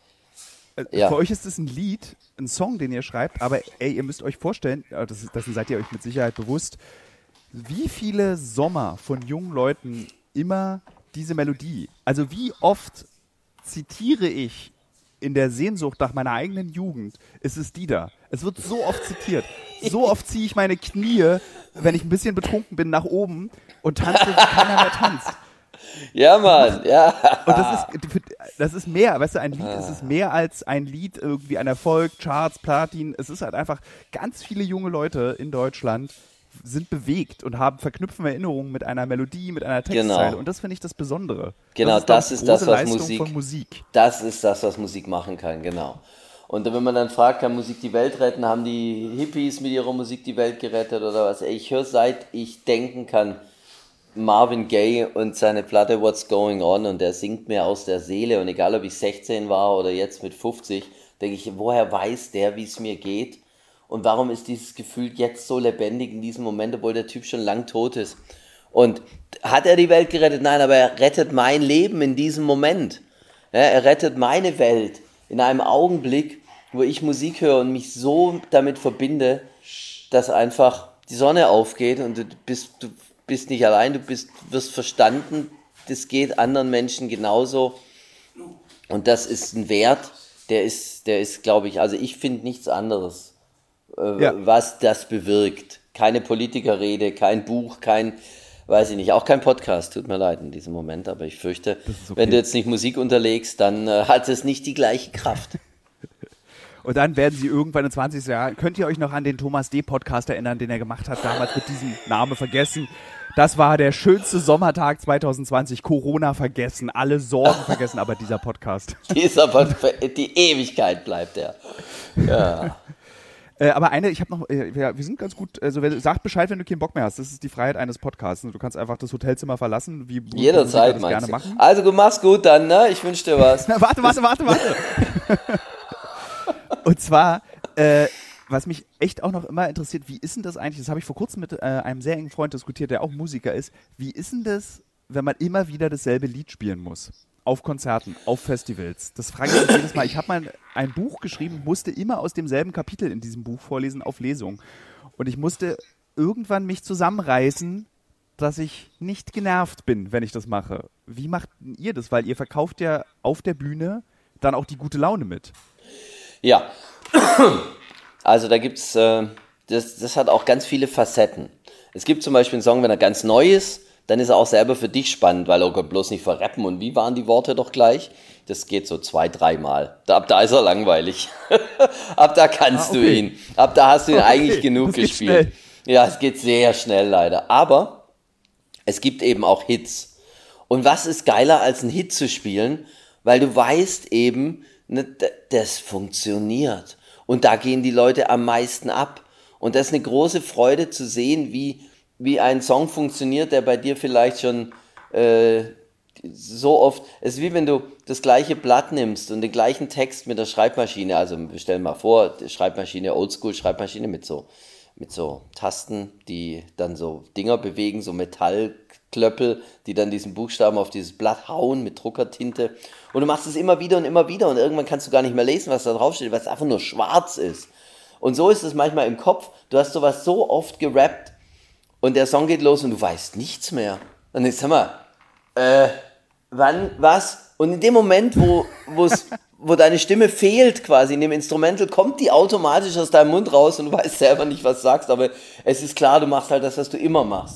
Ja. Für euch ist es ein Lied, ein Song, den ihr schreibt, aber ey, ihr müsst euch vorstellen, das, dessen seid ihr euch mit Sicherheit bewusst, wie viele Sommer von jungen Leuten immer diese Melodie, also wie oft zitiere ich in der Sehnsucht nach meiner eigenen Jugend, ist es die da. Es wird so oft zitiert. So oft ziehe ich meine Knie, wenn ich ein bisschen betrunken bin, nach oben und tanze, wie keiner mehr tanzt. Ja, Mann, ja. Und das ist, das ist mehr, weißt du, ein Lied ist es mehr als ein Lied, irgendwie ein Erfolg, Charts, Platin. Es ist halt einfach, ganz viele junge Leute in Deutschland sind bewegt und haben, verknüpfen Erinnerungen mit einer Melodie, mit einer Textzeile. Genau. Und das finde ich das Besondere. Genau, das ist, das, ist das, was Musik, Musik, Musik. das ist das, was Musik machen kann, genau. Und wenn man dann fragt, kann Musik die Welt retten, haben die Hippies mit ihrer Musik die Welt gerettet oder was? Ich höre, seit ich denken kann, Marvin Gaye und seine Platte What's Going On, und der singt mir aus der Seele, und egal ob ich sechzehn war oder jetzt mit fünfzig, denke ich, woher weiß der, wie es mir geht, und warum ist dieses Gefühl jetzt so lebendig in diesem Moment, obwohl der Typ schon lang tot ist. Und hat er die Welt gerettet? Nein, aber er rettet mein Leben in diesem Moment. Ja, er rettet meine Welt in einem Augenblick, wo ich Musik höre und mich so damit verbinde, dass einfach die Sonne aufgeht und du bist, du bist nicht allein, du bist, wirst verstanden, das geht anderen Menschen genauso. Und das ist ein Wert, der ist, der ist, glaube ich, also ich finde nichts anderes, äh, Ja. was das bewirkt. Keine Politikerrede, kein Buch, kein, weiß ich nicht, auch kein Podcast, tut mir leid in diesem Moment, aber ich fürchte, okay. wenn du jetzt nicht Musik unterlegst, dann äh, hat es nicht die gleiche Kraft. Und dann werden sie irgendwann in zwanzig Jahren, könnt ihr euch noch an den Thomas D. Podcast erinnern, den er gemacht hat, damals mit diesem Namen vergessen. Das war der schönste Sommertag zwanzig zwanzig, Corona vergessen, alle Sorgen vergessen, aber dieser Podcast. Dieser Pod- die Ewigkeit bleibt er. Ja. Äh, aber eine, ich habe noch, äh, wir, wir sind ganz gut, also wer, sag Bescheid, wenn du keinen Bock mehr hast. Das ist die Freiheit eines Podcasts. Du kannst einfach das Hotelzimmer verlassen, wie Musiker Jederzeit, das meinst gerne du. machen. Also, du machst gut dann, ne? Ich wünsche dir was. Na, warte, warte, warte, warte. Und zwar, äh, was mich echt auch noch immer interessiert, wie ist denn das eigentlich, das habe ich vor kurzem mit äh, einem sehr engen Freund diskutiert, der auch Musiker ist, wie ist denn das, wenn man immer wieder dasselbe Lied spielen muss? Auf Konzerten, auf Festivals. Das frage ich mich jedes Mal. Ich habe mal ein Buch geschrieben, musste immer aus demselben Kapitel in diesem Buch vorlesen auf Lesung. Und ich musste irgendwann mich zusammenreißen, dass ich nicht genervt bin, wenn ich das mache. Wie macht ihr das? Weil ihr verkauft ja auf der Bühne dann auch die gute Laune mit. Ja, also da gibt's, äh, das, das hat auch ganz viele Facetten. Es gibt zum Beispiel einen Song, wenn er ganz neu ist, dann ist er auch selber für dich spannend, weil er oh Gott, bloß nicht verrappen. Und wie waren die Worte doch gleich? Das geht so zwei, dreimal. Da, ab da ist er langweilig. Ab da kannst ah, okay. du ihn. Ab da hast du ihn okay. eigentlich genug das geht gespielt. Schnell. Ja, es geht sehr schnell leider. Aber es gibt eben auch Hits. Und was ist geiler als einen Hit zu spielen? Weil du weißt eben, ne, das funktioniert. Und da gehen die Leute am meisten ab. Und das ist eine große Freude zu sehen, wie, wie ein Song funktioniert, der bei dir vielleicht schon äh, so oft, es ist wie wenn du das gleiche Blatt nimmst und den gleichen Text mit der Schreibmaschine, also stell dir mal vor, die Schreibmaschine, Oldschool Schreibmaschine mit so, mit so Tasten, die dann so Dinger bewegen, so Metallklöppel, die dann diesen Buchstaben auf dieses Blatt hauen mit Druckertinte. Und du machst es immer wieder und immer wieder und irgendwann kannst du gar nicht mehr lesen, was da draufsteht, weil es einfach nur schwarz ist. Und so ist es manchmal im Kopf. Du hast sowas so oft gerappt und der Song geht los und du weißt nichts mehr. Und jetzt sag mal, äh, wann, was? Und in dem Moment, wo, wo's, wo deine Stimme fehlt quasi in dem Instrumental, kommt die automatisch aus deinem Mund raus und du weißt selber nicht, was du sagst, aber es ist klar, du machst halt das, was du immer machst.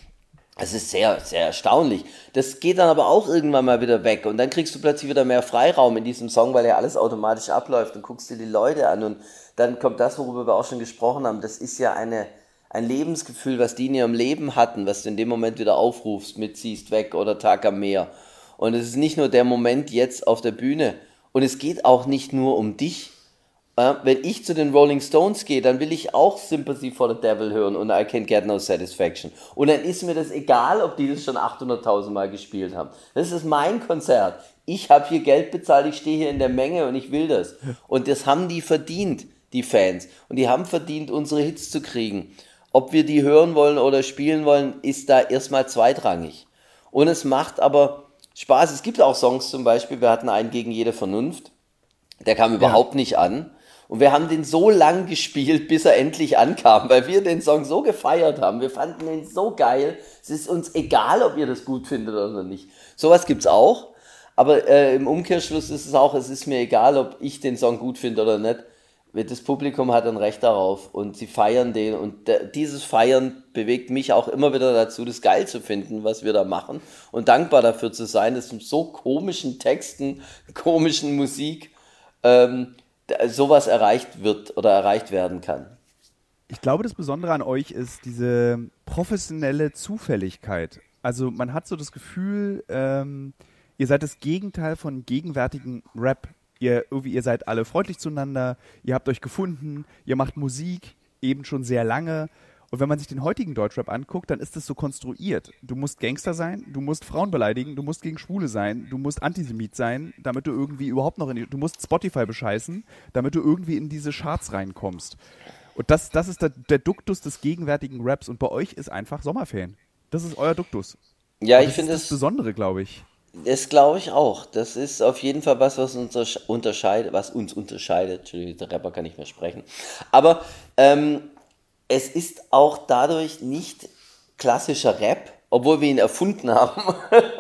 Es ist sehr, sehr erstaunlich. Das geht dann aber auch irgendwann mal wieder weg und dann kriegst du plötzlich wieder mehr Freiraum in diesem Song, weil ja alles automatisch abläuft und guckst dir die Leute an und dann kommt das, worüber wir auch schon gesprochen haben. Das ist ja eine, ein Lebensgefühl, was die in ihrem Leben hatten, was du in dem Moment wieder aufrufst, mitziehst weg oder Tag am Meer. Und es ist nicht nur der Moment jetzt auf der Bühne und es geht auch nicht nur um dich. Wenn ich zu den Rolling Stones gehe, dann will ich auch Sympathy for the Devil hören und I Can't Get No Satisfaction. Und dann ist mir das egal, ob die das schon achthunderttausend Mal gespielt haben. Das ist mein Konzert. Ich habe hier Geld bezahlt, ich stehe hier in der Menge und ich will das. Und das haben die verdient, die Fans. Und die haben verdient, unsere Hits zu kriegen. Ob wir die hören wollen oder spielen wollen, ist da erstmal zweitrangig. Und es macht aber Spaß. Es gibt auch Songs zum Beispiel, wir hatten einen Gegen jede Vernunft. Der kam überhaupt ja. nicht an. Und wir haben den so lang gespielt, bis er endlich ankam, weil wir den Song so gefeiert haben. Wir fanden ihn so geil. Es ist uns egal, ob ihr das gut findet oder nicht. Sowas gibt's auch. Aber äh, im Umkehrschluss ist es auch, es ist mir egal, ob ich den Song gut finde oder nicht. Das Publikum hat ein Recht darauf und sie feiern den. Und der, dieses Feiern bewegt mich auch immer wieder dazu, das geil zu finden, was wir da machen. Und dankbar dafür zu sein, dass mit so komischen Texten, komischen Musik, ähm, sowas erreicht wird oder erreicht werden kann. Ich glaube, das Besondere an euch ist diese professionelle Zufälligkeit. Also man hat so das Gefühl, ähm, ihr seid das Gegenteil von gegenwärtigen Rap. Ihr, irgendwie, ihr seid alle freundlich zueinander, ihr habt euch gefunden, ihr macht Musik, eben schon sehr lange. Und wenn man sich den heutigen Deutschrap anguckt, dann ist das so konstruiert. Du musst Gangster sein, du musst Frauen beleidigen, du musst gegen Schwule sein, du musst Antisemit sein, damit du irgendwie überhaupt noch in die, du musst Spotify bescheißen, damit du irgendwie in diese Charts reinkommst. Und das, das ist der, der Duktus des gegenwärtigen Raps und bei euch ist einfach Sommerferien. Das ist euer Duktus. Ja, und ich das finde ist das Besondere, glaube ich. Das glaube ich auch. Das ist auf jeden Fall was, was uns untersch- unterscheidet, was uns unterscheidet. Entschuldigung, der Rapper kann nicht mehr sprechen. Aber ähm, es ist auch dadurch nicht klassischer Rap, obwohl wir ihn erfunden haben.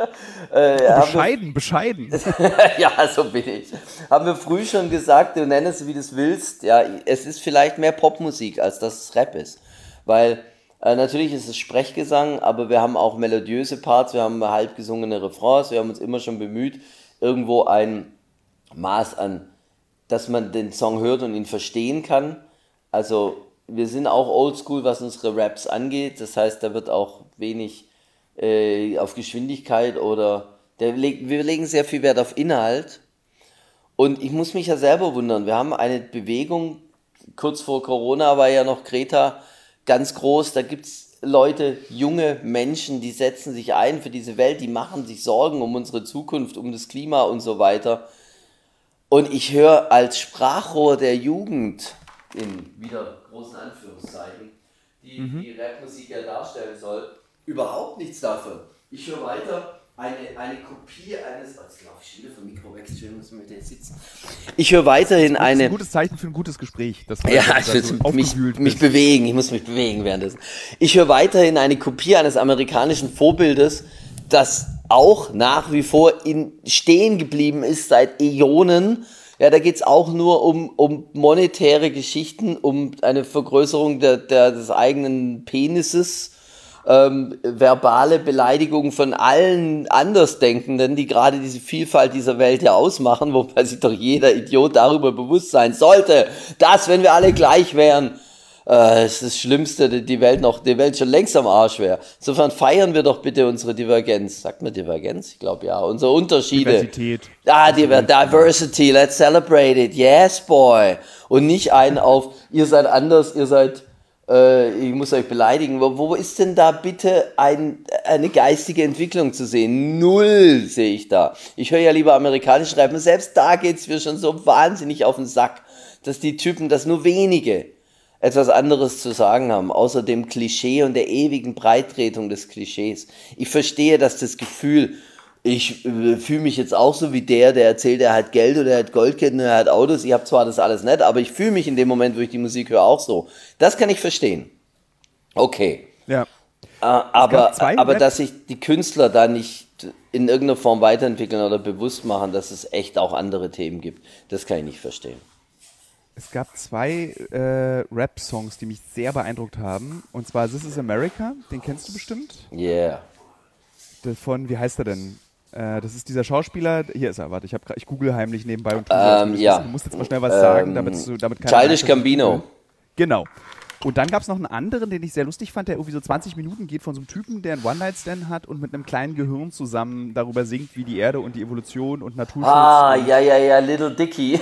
äh, Oh, haben bescheiden, bescheiden. wir, ja, so bin ich. Haben wir früh schon gesagt, du nenn es wie du es willst. Ja, es ist vielleicht mehr Popmusik, als dass es Rap ist. Weil äh, natürlich ist es Sprechgesang, aber wir haben auch melodiöse Parts, wir haben halb gesungene Refrains, wir haben uns immer schon bemüht, irgendwo ein Maß an, dass man den Song hört und ihn verstehen kann. Also wir sind auch oldschool, was unsere Raps angeht. Das heißt, da wird auch wenig äh, auf Geschwindigkeit oder der leg, wir legen sehr viel Wert auf Inhalt. Und ich muss mich ja selber wundern. Wir haben eine Bewegung, kurz vor Corona war ja noch Greta ganz groß. Da gibt es Leute, junge Menschen, die setzen sich ein für diese Welt, die machen sich Sorgen um unsere Zukunft, um das Klima und so weiter. Und ich höre als Sprachrohr der Jugend, in wieder großen Anführungszeichen, die mhm. die Rapmusik ja darstellen soll, überhaupt nichts davon. Ich höre weiter eine, eine Kopie eines... Oh, jetzt laufe ich schon wieder vom Mikro weg, schön müssen wir mit dir sitzen. Ich höre weiterhin das ist eine... ein gutes Zeichen für ein gutes Gespräch. Das ja, ich muss mich, mich bewegen, ich muss mich bewegen währenddessen. Ich höre weiterhin eine Kopie eines amerikanischen Vorbildes, das auch nach wie vor in stehen geblieben ist seit Äonen. Ja, da geht es auch nur um, um monetäre Geschichten, um eine Vergrößerung der, der, des eigenen Penises, ähm, verbale Beleidigung von allen Andersdenkenden, die gerade diese Vielfalt dieser Welt ja ausmachen, wobei sich doch jeder Idiot darüber bewusst sein sollte, dass, wenn wir alle gleich wären, äh, ist das Schlimmste, die Welt noch, die Welt schon längst am Arsch wäre. Insofern feiern wir doch bitte unsere Divergenz. Sagt man Divergenz? Ich glaube ja. Unsere Unterschiede. Diversität. Ah, Diver- Diversity, let's celebrate it. Yes, boy. Und nicht einen auf, ihr seid anders, ihr seid, äh, ich muss euch beleidigen. Wo, wo ist denn da bitte ein, eine geistige Entwicklung zu sehen? Null sehe ich da. Ich höre ja lieber amerikanisch Rap. Und selbst da geht's mir schon so wahnsinnig auf den Sack, dass die Typen, dass nur wenige etwas anderes zu sagen haben, außer dem Klischee und der ewigen Breittretung des Klischees. Ich verstehe, dass das Gefühl, ich äh, fühle mich jetzt auch so wie der, der erzählt, er hat Geld oder er hat Goldketten oder er hat Autos. Ich habe zwar das alles nicht, aber ich fühle mich in dem Moment, wo ich die Musik höre, auch so. Das kann ich verstehen. Okay. Ja. Äh, aber aber dass sich die Künstler da nicht in irgendeiner Form weiterentwickeln oder bewusst machen, dass es echt auch andere Themen gibt, das kann ich nicht verstehen. Es gab zwei äh, Rap-Songs, die mich sehr beeindruckt haben. Und zwar This Is America, den kennst du bestimmt. Yeah. Das von, wie heißt er denn? Äh, das ist dieser Schauspieler, hier ist er, warte, ich, hab, ich google heimlich nebenbei und tue ähm, so, ja. Du musst jetzt mal schnell was ähm, sagen, damit, du, damit keiner... Childish Gambino. Genau. Und dann gab es noch einen anderen, den ich sehr lustig fand, der irgendwie so zwanzig Minuten geht von so einem Typen, der einen One-Night-Stand hat und mit einem kleinen Gehirn zusammen darüber singt, wie die Erde und die Evolution und Naturschutz... Ah, ja, ja, ja, Little Dicky.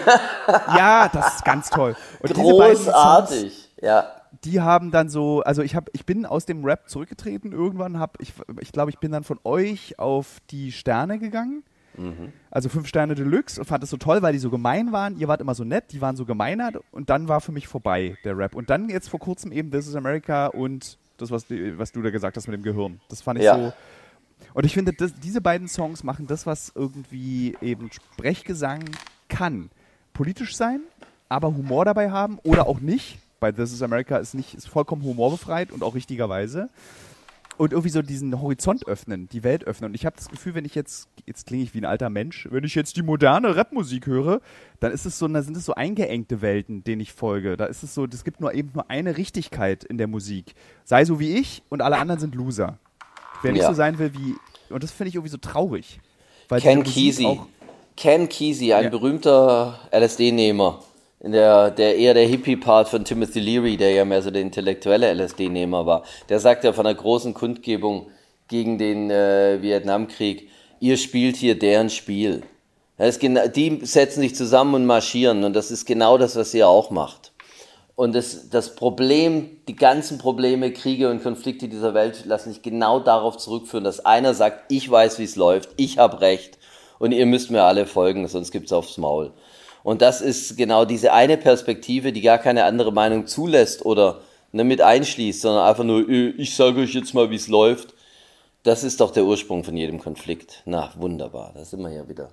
Ja, das ist ganz toll. Und großartig, Songs, ja. Die haben dann so, also ich hab, ich bin aus dem Rap zurückgetreten irgendwann, hab, ich, ich glaube, ich bin dann von euch auf die Sterne gegangen. Mhm. Also fünf Sterne Deluxe und fand das so toll, weil die so gemein waren. Ihr wart immer so nett, die waren so gemeinert und dann war für mich vorbei der Rap. Und dann jetzt vor kurzem eben This Is America und das, was, was du da gesagt hast mit dem Gehirn. Das fand ich ja. so. Und ich finde, das, diese beiden Songs machen das, was irgendwie eben Sprechgesang kann. Politisch sein, aber Humor dabei haben oder auch nicht. Bei This Is America ist nicht ist vollkommen humorbefreit und auch richtigerweise. Und irgendwie so diesen Horizont öffnen, die Welt öffnen. Und ich habe das Gefühl, wenn ich jetzt, jetzt klinge ich wie ein alter Mensch, wenn ich jetzt die moderne Rapmusik höre, dann ist es so, dann sind es so eingeengte Welten, denen ich folge. Da ist es so, es gibt nur eben nur eine Richtigkeit in der Musik. Sei so wie ich und alle anderen sind Loser. Wer nicht ja. so sein will wie, und das finde ich irgendwie so traurig. Weil Ken Kesey. Ken Kesey, ein ja. berühmter L S D-Nehmer. In der, der eher der Hippie-Part von Timothy Leary, der ja mehr so der intellektuelle L S D-Nehmer war, der sagt ja von einer großen Kundgebung gegen den äh, Vietnamkrieg, ihr spielt hier deren Spiel. Das ist gena- die setzen sich zusammen und marschieren und das ist genau das, was ihr auch macht. Und das, das Problem, die ganzen Probleme, Kriege und Konflikte dieser Welt lassen sich genau darauf zurückführen, dass einer sagt, ich weiß, wie es läuft, ich habe Recht und ihr müsst mir alle folgen, sonst gibt's aufs Maul. Und das ist genau diese eine Perspektive, die gar keine andere Meinung zulässt oder ne, mit einschließt, sondern einfach nur, ich sage euch jetzt mal, wie es läuft. Das ist doch der Ursprung von jedem Konflikt. Na, wunderbar, da sind wir ja wieder.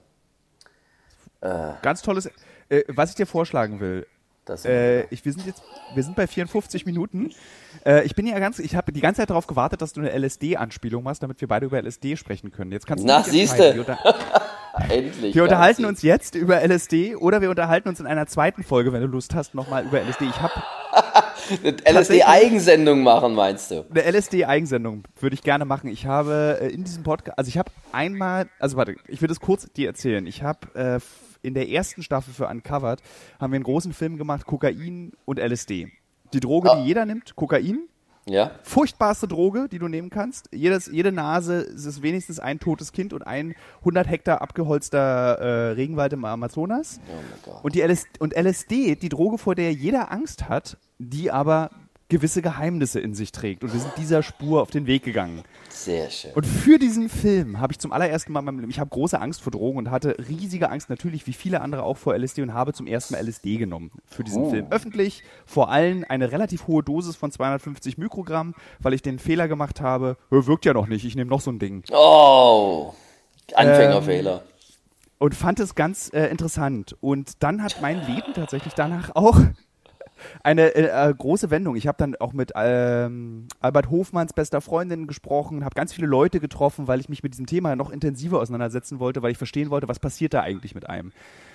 Äh, Ganz tolles, äh, was ich dir vorschlagen will. Äh, ich, wir sind jetzt, wir sind bei vierundfünfzig Minuten. Äh, ich bin ja ganz, ich habe die ganze Zeit darauf gewartet, dass du eine L S D-Anspielung machst, damit wir beide über L S D sprechen können. Jetzt kannst du Na, siehste. Endlich. Wir unterhalten uns jetzt über L S D oder wir unterhalten uns in einer zweiten Folge, wenn du Lust hast, nochmal über L S D. Ich habe eine L S D-Eigensendung machen, meinst du? Eine L S D-Eigensendung würde ich gerne machen. Ich habe äh, in diesem Podcast, also ich habe einmal, also warte, ich will das kurz dir erzählen. Ich habe äh, in der ersten Staffel für Uncovered haben wir einen großen Film gemacht, Kokain und L S D. Die Droge, oh. die jeder nimmt, Kokain. Ja. Furchtbarste Droge, die du nehmen kannst. Jedes, jede Nase ist wenigstens ein totes Kind und ein hundert Hektar abgeholzter äh, Regenwald im Amazonas. Oh mein Gott. Und, die L S D, und L S D, die Droge, vor der jeder Angst hat, die aber gewisse Geheimnisse in sich trägt. Und wir sind dieser Spur auf den Weg gegangen. Sehr schön. Und für diesen Film habe ich zum allerersten Mal in meinem Leben, ich habe große Angst vor Drogen und hatte riesige Angst, natürlich wie viele andere auch vor L S D und habe zum ersten Mal L S D genommen für diesen Oh. Film. Öffentlich, vor allem eine relativ hohe Dosis von zweihundertfünfzig Mikrogramm, weil ich den Fehler gemacht habe, wirkt ja noch nicht, ich nehme noch so ein Ding. Oh, Anfängerfehler. Ähm, und fand es ganz äh, interessant. Und dann hat mein Leben tatsächlich danach auch eine äh, große Wendung. Ich habe dann auch mit ähm, Albert Hofmanns bester Freundin gesprochen, habe ganz viele Leute getroffen, weil ich mich mit diesem Thema noch intensiver auseinandersetzen wollte, weil ich verstehen wollte, was passiert da eigentlich mit einem.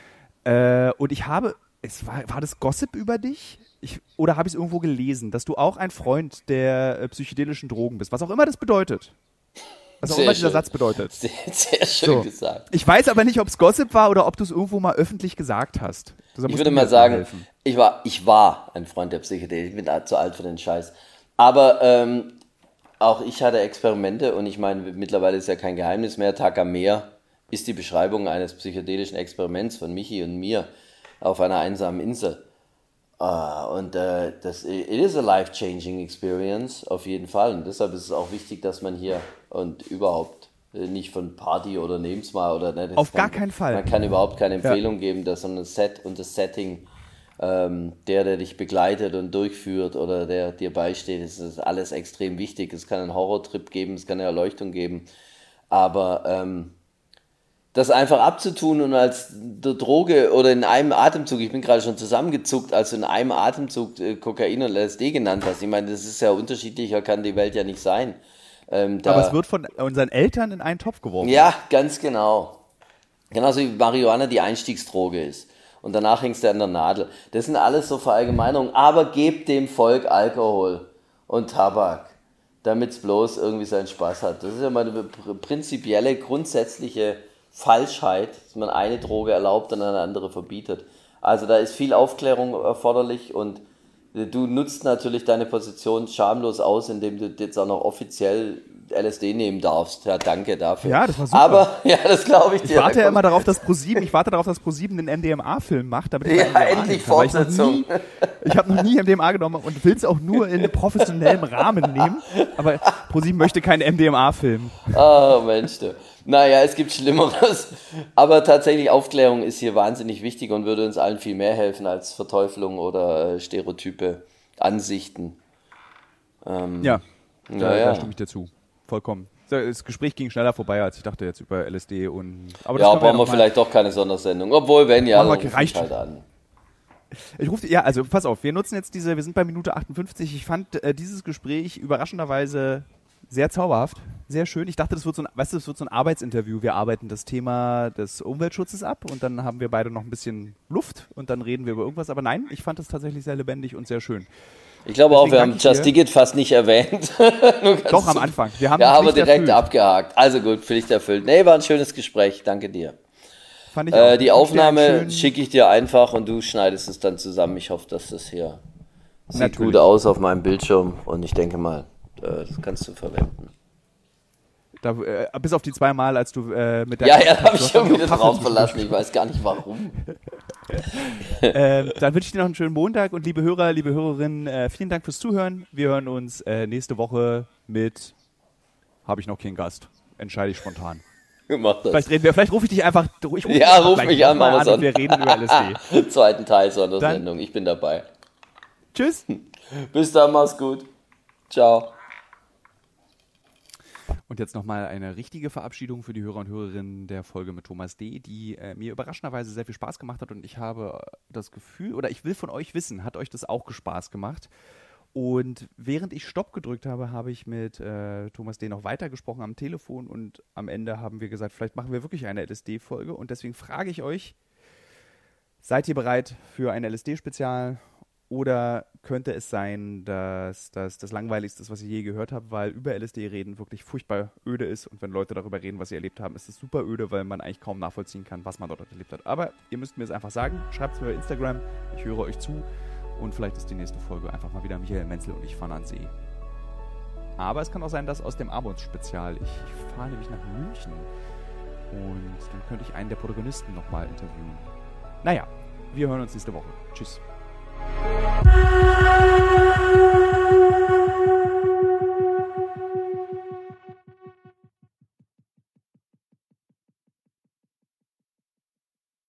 Äh, und ich habe, es war, war das Gossip über dich? Ich, oder habe ich es irgendwo gelesen, dass du auch ein Freund der äh, psychedelischen Drogen bist, was auch immer das bedeutet. Was auch Sehr immer dieser schön. Satz bedeutet. Sehr, sehr schön So. gesagt. Ich weiß aber nicht, ob es Gossip war oder ob du es irgendwo mal öffentlich gesagt hast. Das Ich musst würde du mal mir sagen, helfen. ich war, ich war ein Freund der Psychedelik. Ich bin da zu alt für den Scheiß. Aber ähm, auch ich hatte Experimente und ich meine, mittlerweile ist ja kein Geheimnis mehr. Tag am Meer ist die Beschreibung eines psychedelischen Experiments von Michi und mir auf einer einsamen Insel. Uh, und uh, das it is a life-changing experience, auf jeden Fall. Und deshalb ist es auch wichtig, dass man hier und überhaupt äh, nicht von Party oder nehm's mal oder ne, das Auf kann, gar keinen Fall. Man kann überhaupt keine Empfehlung ja. geben, dass so ein Set und das Setting, ähm, der, der dich begleitet und durchführt oder der dir beisteht, ist, ist alles extrem wichtig. Es kann einen Horrortrip geben, es kann eine Erleuchtung geben, aber ähm, das einfach abzutun und als Droge oder in einem Atemzug, ich bin gerade schon zusammengezuckt, als du in einem Atemzug äh, Kokain und L S D genannt hast. Ich meine, das ist ja unterschiedlicher, kann die Welt ja nicht sein. Ähm, da, Aber es wird von unseren Eltern in einen Topf geworfen. Ja, ganz genau. Genauso wie Marihuana die Einstiegsdroge ist. Und danach hängst du an der Nadel. Das sind alles so Verallgemeinerungen. Aber gebt dem Volk Alkohol und Tabak, damit es bloß irgendwie seinen Spaß hat. Das ist ja mal eine prinzipielle, grundsätzliche Falschheit, dass man eine Droge erlaubt und eine andere verbietet. Also da ist viel Aufklärung erforderlich und du nutzt natürlich deine Position schamlos aus, indem du jetzt auch noch offiziell L S D nehmen darfst. Ja, danke dafür. Ja, das war super. Aber, ja, das glaube ich dir. Ich warte ja immer darauf, dass ProSieben, ich warte darauf, dass ProSieben einen M D M A-Film macht, damit ich Ja, M D M A endlich kann, weil ich noch Fortsetzung. nie- Ich habe noch nie M D M A genommen und will es auch nur in einem professionellen Rahmen nehmen, aber ProSieben möchte keinen M D M A-Film. Oh, Mensch, du. Naja, es gibt Schlimmeres. Aber tatsächlich, Aufklärung ist hier wahnsinnig wichtig und würde uns allen viel mehr helfen als Verteuflung oder äh, Stereotype, Ansichten. Ähm, Ja, da, naja. da stimme ich dir zu. Vollkommen. Das Gespräch ging schneller vorbei, als ich dachte jetzt über L S D und. Aber das Ja, können brauchen wir noch mal- vielleicht doch keine Sondersendung. Obwohl, wenn ja, Machen wir, dann ruf reicht. mich halt an. Ich rufe, ja, also pass auf, wir nutzen jetzt diese, wir sind bei Minute achtundfünfzig. Ich fand äh, dieses Gespräch überraschenderweise sehr zauberhaft, sehr schön. Ich dachte, das wird so ein, weißt du, das wird so ein Arbeitsinterview. Wir arbeiten das Thema des Umweltschutzes ab und dann haben wir beide noch ein bisschen Luft und dann reden wir über irgendwas. Aber nein, ich fand das tatsächlich sehr lebendig und sehr schön. Ich glaube auch, Deswegen wir haben danke ich Just dir. Dig It fast nicht erwähnt. Nur ganz Doch, am zu- Anfang. Wir haben Ja, die haben wir Pflicht direkt erfüllt. abgehakt. Also gut, Pflicht erfüllt. Nee, war ein schönes Gespräch. Danke dir. Fand ich Äh, auch. die Ich wünsche dir einen Aufnahme schönen- schicke ich dir einfach und du schneidest es dann zusammen. Ich hoffe, dass das hier sieht Natürlich. gut aus auf meinem Bildschirm und ich denke mal, äh, das kannst du verwenden. Da, äh, bis auf die zwei Mal, als du äh, mit der. Ja, ja, da habe ich Du hast schon noch wieder Kaffee drauf zum verlassen. Ich weiß gar nicht warum. Ähm, dann wünsche ich dir noch einen schönen Montag und liebe Hörer, liebe Hörerinnen, äh, vielen Dank fürs Zuhören. Wir hören uns äh, nächste Woche mit, habe ich noch keinen Gast, entscheide ich spontan. Mach das. Vielleicht reden wir, vielleicht rufe ich dich einfach, ich ruf dich Ja, einfach ruf gleich mich an, nochmal machen wir und wir reden über L S D. Zweiten Teil Sondersendung. Ich bin dabei. Tschüss. Bis dann, mach's gut. Ciao. Und jetzt nochmal eine richtige Verabschiedung für die Hörer und Hörerinnen der Folge mit Thomas D., die äh, mir überraschenderweise sehr viel Spaß gemacht hat und ich habe das Gefühl, oder ich will von euch wissen, hat euch das auch Spaß gemacht? Und während ich Stopp gedrückt habe, habe ich mit äh, Thomas D. noch weitergesprochen am Telefon und am Ende haben wir gesagt, vielleicht machen wir wirklich eine L S D-Folge und deswegen frage ich euch, seid ihr bereit für ein L S D-Spezial? Oder könnte es sein, dass das das Langweiligste ist, was ihr je gehört habt, weil über L S D reden wirklich furchtbar öde ist und wenn Leute darüber reden, was sie erlebt haben, ist es super öde, weil man eigentlich kaum nachvollziehen kann, was man dort erlebt hat. Aber ihr müsst mir es einfach sagen, schreibt es mir bei Instagram, ich höre euch zu und vielleicht ist die nächste Folge einfach mal wieder Michael Menzel und ich fahren an See. Aber es kann auch sein, dass aus dem Abends-Spezial, ich, ich fahre nämlich nach München und dann könnte ich einen der Protagonisten nochmal interviewen. Naja, wir hören uns nächste Woche. Tschüss.